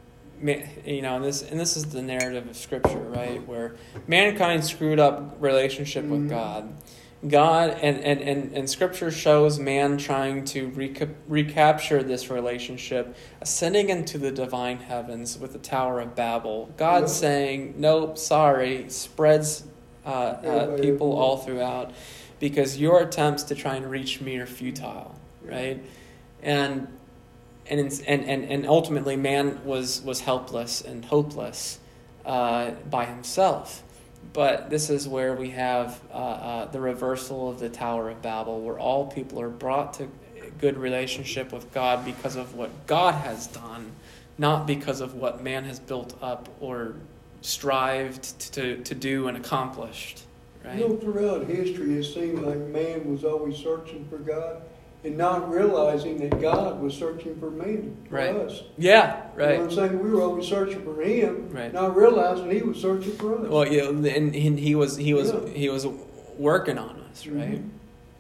S1: this is the narrative of Scripture, right, where mankind screwed up relationship with God, God and Scripture shows man trying to recapture this relationship, ascending into the divine heavens with the Tower of Babel. God saying, "Nope, sorry," spreads people all throughout, because your attempts to try and reach me are futile, right? And ultimately, man was helpless and hopeless by himself. But this is where we have the reversal of the Tower of Babel, where all people are brought to a good relationship with God because of what God has done, not because of what man has built up or strived to do and accomplished. Right?
S2: You know, throughout history, it seemed like man was always searching for God and not realizing that God was searching for man, for us.
S1: Yeah, right.
S2: You know what I'm saying? We were always searching for Him,
S1: right,
S2: not realizing He was searching for us.
S1: Well, yeah, and he was working on us, right? Mm-hmm.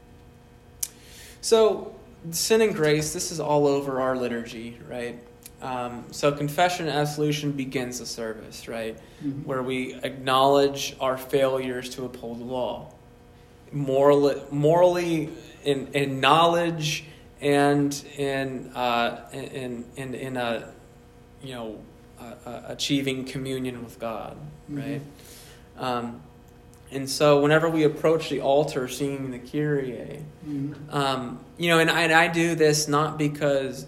S1: So, sin and grace, this is all over our liturgy, right? So confession and absolution begins the service, right? Mm-hmm. Where we acknowledge our failures to uphold the law. Morally in knowledge and in achieving communion with God, right? Mm-hmm. And so whenever we approach the altar singing the Kyrie, mm-hmm. And I do this not because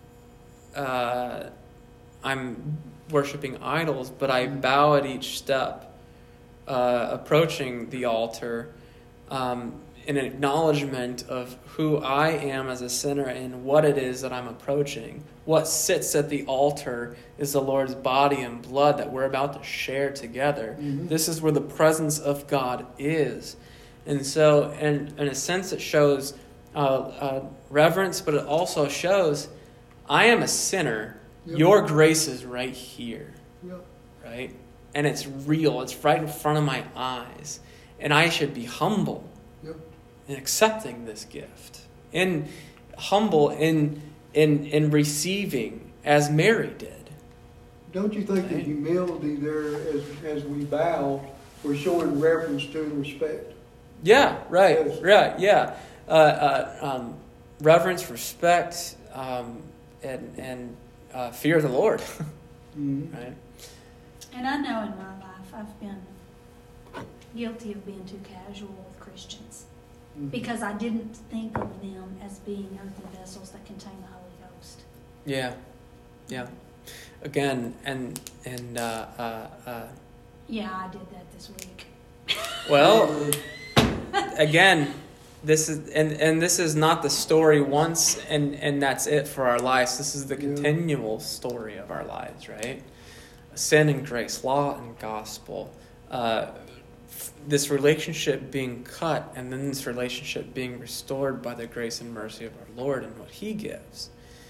S1: I'm worshiping idols, but I bow at each step approaching the altar in an acknowledgement of who I am as a sinner and what it is that I'm approaching. What sits at the altar is the Lord's body and blood that we're about to share together. Mm-hmm. This is where the presence of God is. And so, in a sense, it shows reverence, but it also shows I am a sinner. Yep. Your grace is right here. Yep. Right? And it's real. It's right in front of my eyes. And I should be humble. Yep. In accepting this gift. And humble in receiving as Mary did.
S2: Don't you think the humility there as we bow, we're showing reverence to and respect?
S1: Yeah, right. Yes. Right, yeah. Reverence, respect, and fear of the Lord. Mm-hmm. Right?
S3: And I know in my life I've been guilty of being too casual with Christians. Mm-hmm. Because I didn't think of them as being earthen vessels that contain the Holy Ghost.
S1: Yeah. Again,
S3: yeah, I did that this week.
S1: Well, again, this is not the story once and that's it for our lives. This is the continual story of our lives, right? Sin and grace, law and gospel. This relationship being cut, and then this relationship being restored by the grace and mercy of our Lord and what He gives.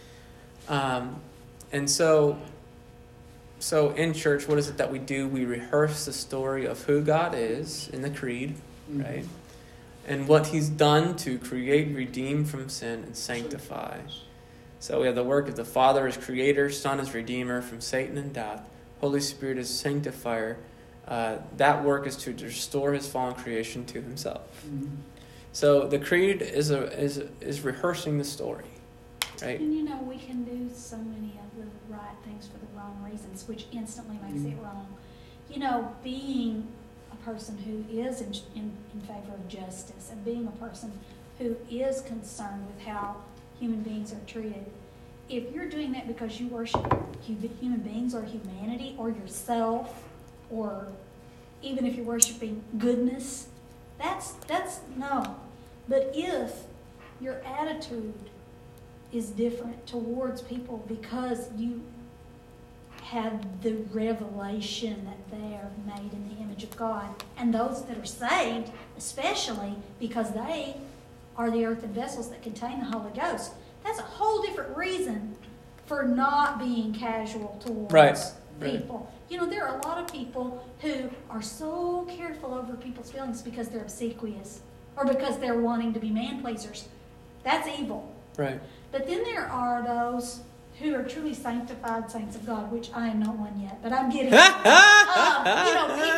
S1: And so in church, what is it that we do? We rehearse the story of who God is in the creed, mm-hmm. right? And what He's done to create, redeem from sin, and sanctify. So we have the work of the Father as Creator, Son as Redeemer from Satan and death, Holy Spirit as Sanctifier. That work is to restore His fallen creation to Himself. Mm-hmm. So the creed is rehearsing the story, right?
S3: And we can do so many of the right things for the wrong reasons, which instantly makes mm-hmm. it wrong. Being a person who is in favor of justice and being a person who is concerned with how human beings are treated. If you're doing that because you worship human beings or humanity or yourself, or even if you're worshiping goodness, that's no. But if your attitude is different towards people because you have the revelation that they are made in the image of God, and those that are saved, especially because they are the earthen vessels that contain the Holy Ghost, that's a whole different reason for not being casual towards people. There are a lot of people who are so careful over people's feelings because they're obsequious or because they're wanting to be man-pleasers. That's evil.
S1: Right.
S3: But then there are those who are truly sanctified saints of God, which I am not one yet, but I'm getting people be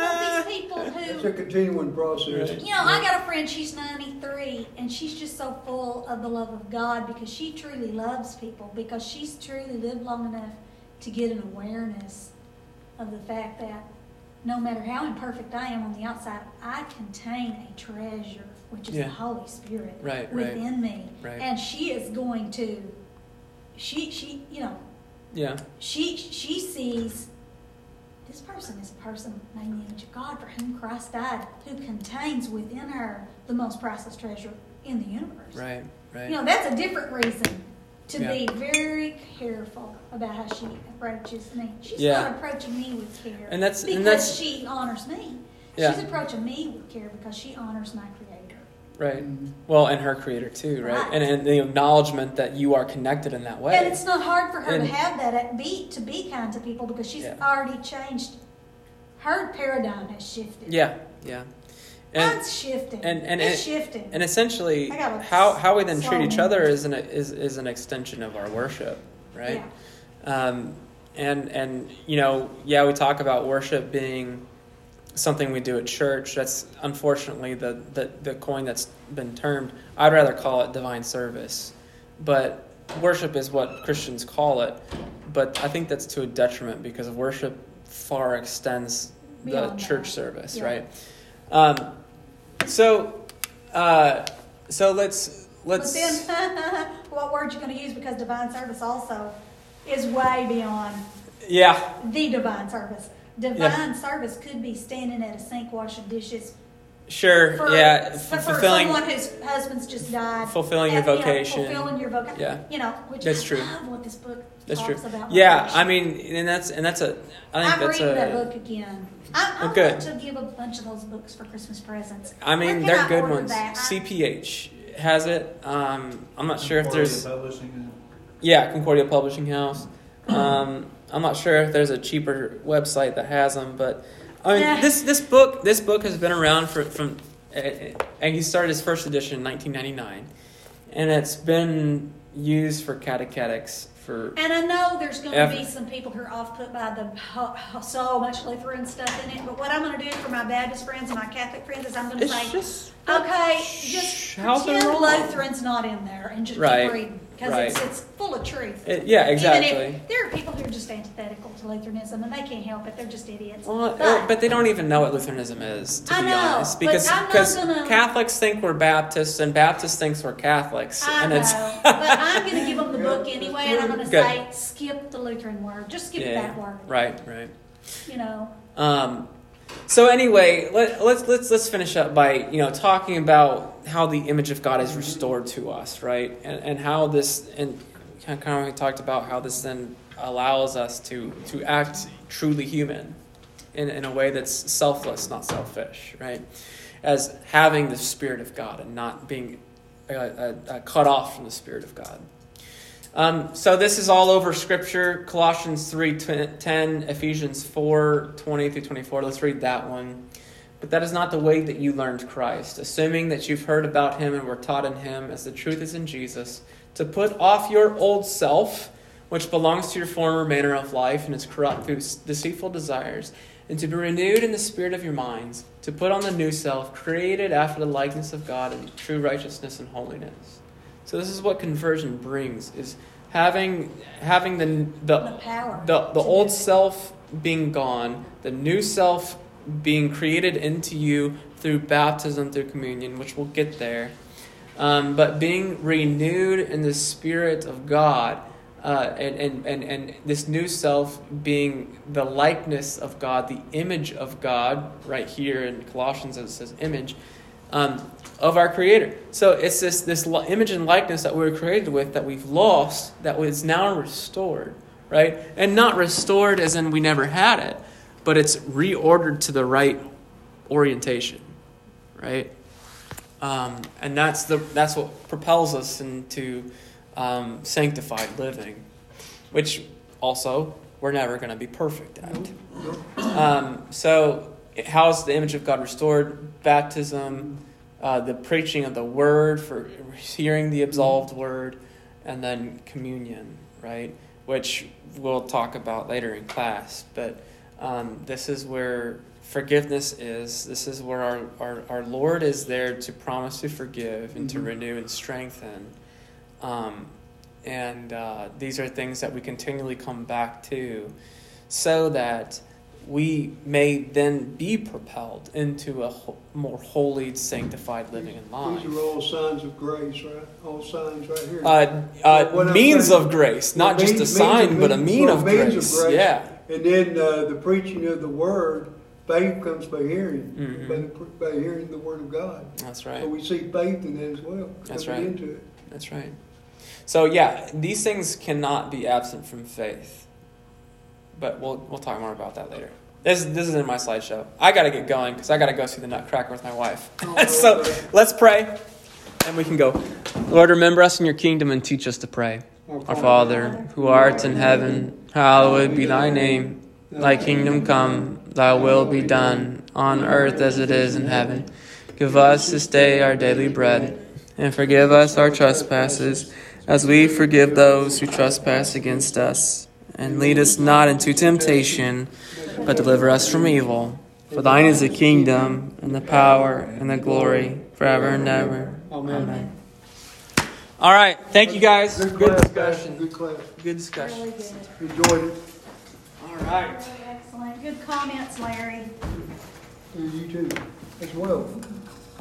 S3: people
S2: It's
S3: who,
S2: a continuing process.
S1: Right.
S3: you know, I got a friend, she's 93, and she's just so full of the love of God because she truly loves people, because she's truly lived long enough to get an awareness of the fact that no matter how imperfect I am on the outside, I contain a treasure, which is
S1: Yeah.
S3: the Holy Spirit
S1: Right,
S3: within me.
S1: Right.
S3: And she is going to, she, you know,
S1: Yeah.
S3: she sees this person is a person made in the image of God, for whom Christ died, who contains within her the most priceless treasure in the universe.
S1: Right. Right.
S3: You know, that's a different reason to
S1: Yeah.
S3: be very careful about how she approaches me. She's
S1: Yeah.
S3: not approaching me with care
S1: And that's-
S3: because
S1: and that's-
S3: she honors me.
S1: Yeah.
S3: She's approaching me with care because she honors my Creator.
S1: Right. Well, and her creator too, right?
S3: Right.
S1: And the acknowledgement that you are connected in that way.
S3: And it's not hard for her
S1: And-
S3: to have that to be kind to people because she's
S1: Yeah.
S3: already changed. Her paradigm has shifted.
S1: Yeah. Yeah. And
S3: Mine's shifting.
S1: and
S3: It's shifting.
S1: and essentially,
S3: I got a
S1: how we then
S3: slow
S1: treat each
S3: memory.
S1: other is an extension of our worship, right?
S3: Yeah.
S1: And you know, yeah, we talk about worship being something we do at church. That's unfortunately the coin that's been termed. I'd rather call it divine service, but worship is what Christians call it. But I think that's to a detriment because worship far extends the
S3: Beyond
S1: church
S3: that.
S1: service,
S3: Yeah.
S1: right? So let's
S3: But then, what word you going to use? Because divine service also is way beyond
S1: yeah.
S3: the divine service. Divine service could be standing at a sink washing dishes
S1: Sure,
S3: for,
S1: yeah,
S3: for
S1: fulfilling
S3: someone whose husband's just died.
S1: fulfilling your
S3: And, you know,
S1: vocation.
S3: fulfilling your vocation.
S1: Yeah.
S3: You know, which
S1: That's
S3: I
S1: true.
S3: love what this book
S1: That's
S3: talks
S1: true.
S3: about.
S1: Yeah,
S3: vocation.
S1: I mean, and that's a. I think
S3: I'm
S1: that's
S3: reading that
S1: a.
S3: book again. I'm
S1: good.
S3: going to give a bunch of those books for Christmas presents.
S1: I mean,
S3: Where can
S1: they're
S3: I
S1: good
S3: order
S1: ones.
S3: that?
S1: CPH has it. I'm not sure if
S4: Concordia
S1: there's.
S4: Publishing.
S1: Yeah, Concordia Publishing House. I'm not sure if there's a cheaper website that has them, but I mean,
S3: Yeah.
S1: this book has been around from and he started his first edition in 1999, and it's been used for catechetics for.
S3: And I know there's going
S1: Ever.
S3: to be some people who are off-put by so much Lutheran stuff in it, but what I'm going to do for my Baptist friends and my Catholic friends is I'm going to
S1: It's
S3: say,
S1: just
S3: okay, just
S1: how they're
S3: pretend
S1: wrong.
S3: Lutheran's not in there and just
S1: Right.
S3: keep reading. Because
S1: Right.
S3: it's full of truth.
S1: Yeah, exactly.
S3: Even if there are people who are just antithetical to Lutheranism and they can't help it, they're just idiots.
S1: Well,
S3: But-
S1: but they don't even know what Lutheranism is, to
S3: I
S1: be
S3: know,
S1: honest.
S3: but
S1: Because
S3: I'm not gonna-
S1: Catholics think we're Baptists and Baptists think we're Catholics.
S3: I
S1: and
S3: know,
S1: it's
S3: but I'm going to give them the book anyway, and I'm going to
S1: Good.
S3: say, skip the Lutheran word. Just skip that word.
S1: right.
S3: You know.
S1: So anyway, let's finish up by talking about how the image of God is restored to us, right? And how this, and kind of we talked about how this then allows us to act truly human in a way that's selfless, not selfish, right? As having the Spirit of God and not being cut off from the Spirit of God. So this is all over Scripture, Colossians 3:10, Ephesians 4:20 through 24. Let's read that one. But that is not the way that you learned Christ, assuming that you've heard about him and were taught in him, as the truth is in Jesus, to put off your old self, which belongs to your former manner of life and is corrupt through deceitful desires, and to be renewed in the spirit of your minds, to put on the new self, created after the likeness of God in true righteousness and holiness. So this is what conversion brings, is having
S3: The power.
S1: the
S3: to
S1: old
S3: do it.
S1: self being gone, the new self being created into you through baptism, through communion, which we'll get there. But being renewed in the Spirit of God, and this new self being the likeness of God, the image of God, right here in Colossians it says image, of our Creator. So it's this image and likeness that we were created with that we've lost, that is now restored, right? And not restored as in we never had it, but it's reordered to the right orientation, right? And that's what propels us into sanctified living, which also we're never going to be perfect at. So how is the image of God restored? Baptism, the preaching of the word, for hearing the absolved word, and then communion, right? Which we'll talk about later in class. But this is where forgiveness is. This is where our Lord is there to promise to forgive and to renew and strengthen. These are things that we continually come back to so that we may then be propelled into a more holy, sanctified living in life.
S2: These are all signs of grace, right? All signs right here.
S1: Means of grace, not just a sign, but a mean of grace. Yeah.
S2: And then the preaching of the word, faith comes by hearing, by hearing the word of God.
S1: That's right.
S2: So we see faith in that as well.
S1: That's right.
S2: Into it.
S1: That's right. So yeah, these things cannot be absent from faith. But we'll talk more about that later. This is in my slideshow. I got to get going because I got to go see the Nutcracker with my wife. So let's pray, and we can go. Lord, remember us in your kingdom and teach us to pray. Our Father, who art in heaven, hallowed be thy name. Thy kingdom come, thy will be done, on earth as it is in heaven. Give us this day our daily bread, and forgive us our trespasses, as we forgive those who trespass against us. And lead us not into temptation, but deliver us from evil. For thine is the kingdom, and the power, and the glory, forever and ever. Amen. All right. Thank you, guys. Good discussion.
S2: Good class.
S1: Good discussion.
S3: Really good.
S2: Enjoyed it.
S1: All right.
S3: Excellent. Good comments, Larry.
S2: You too, as well.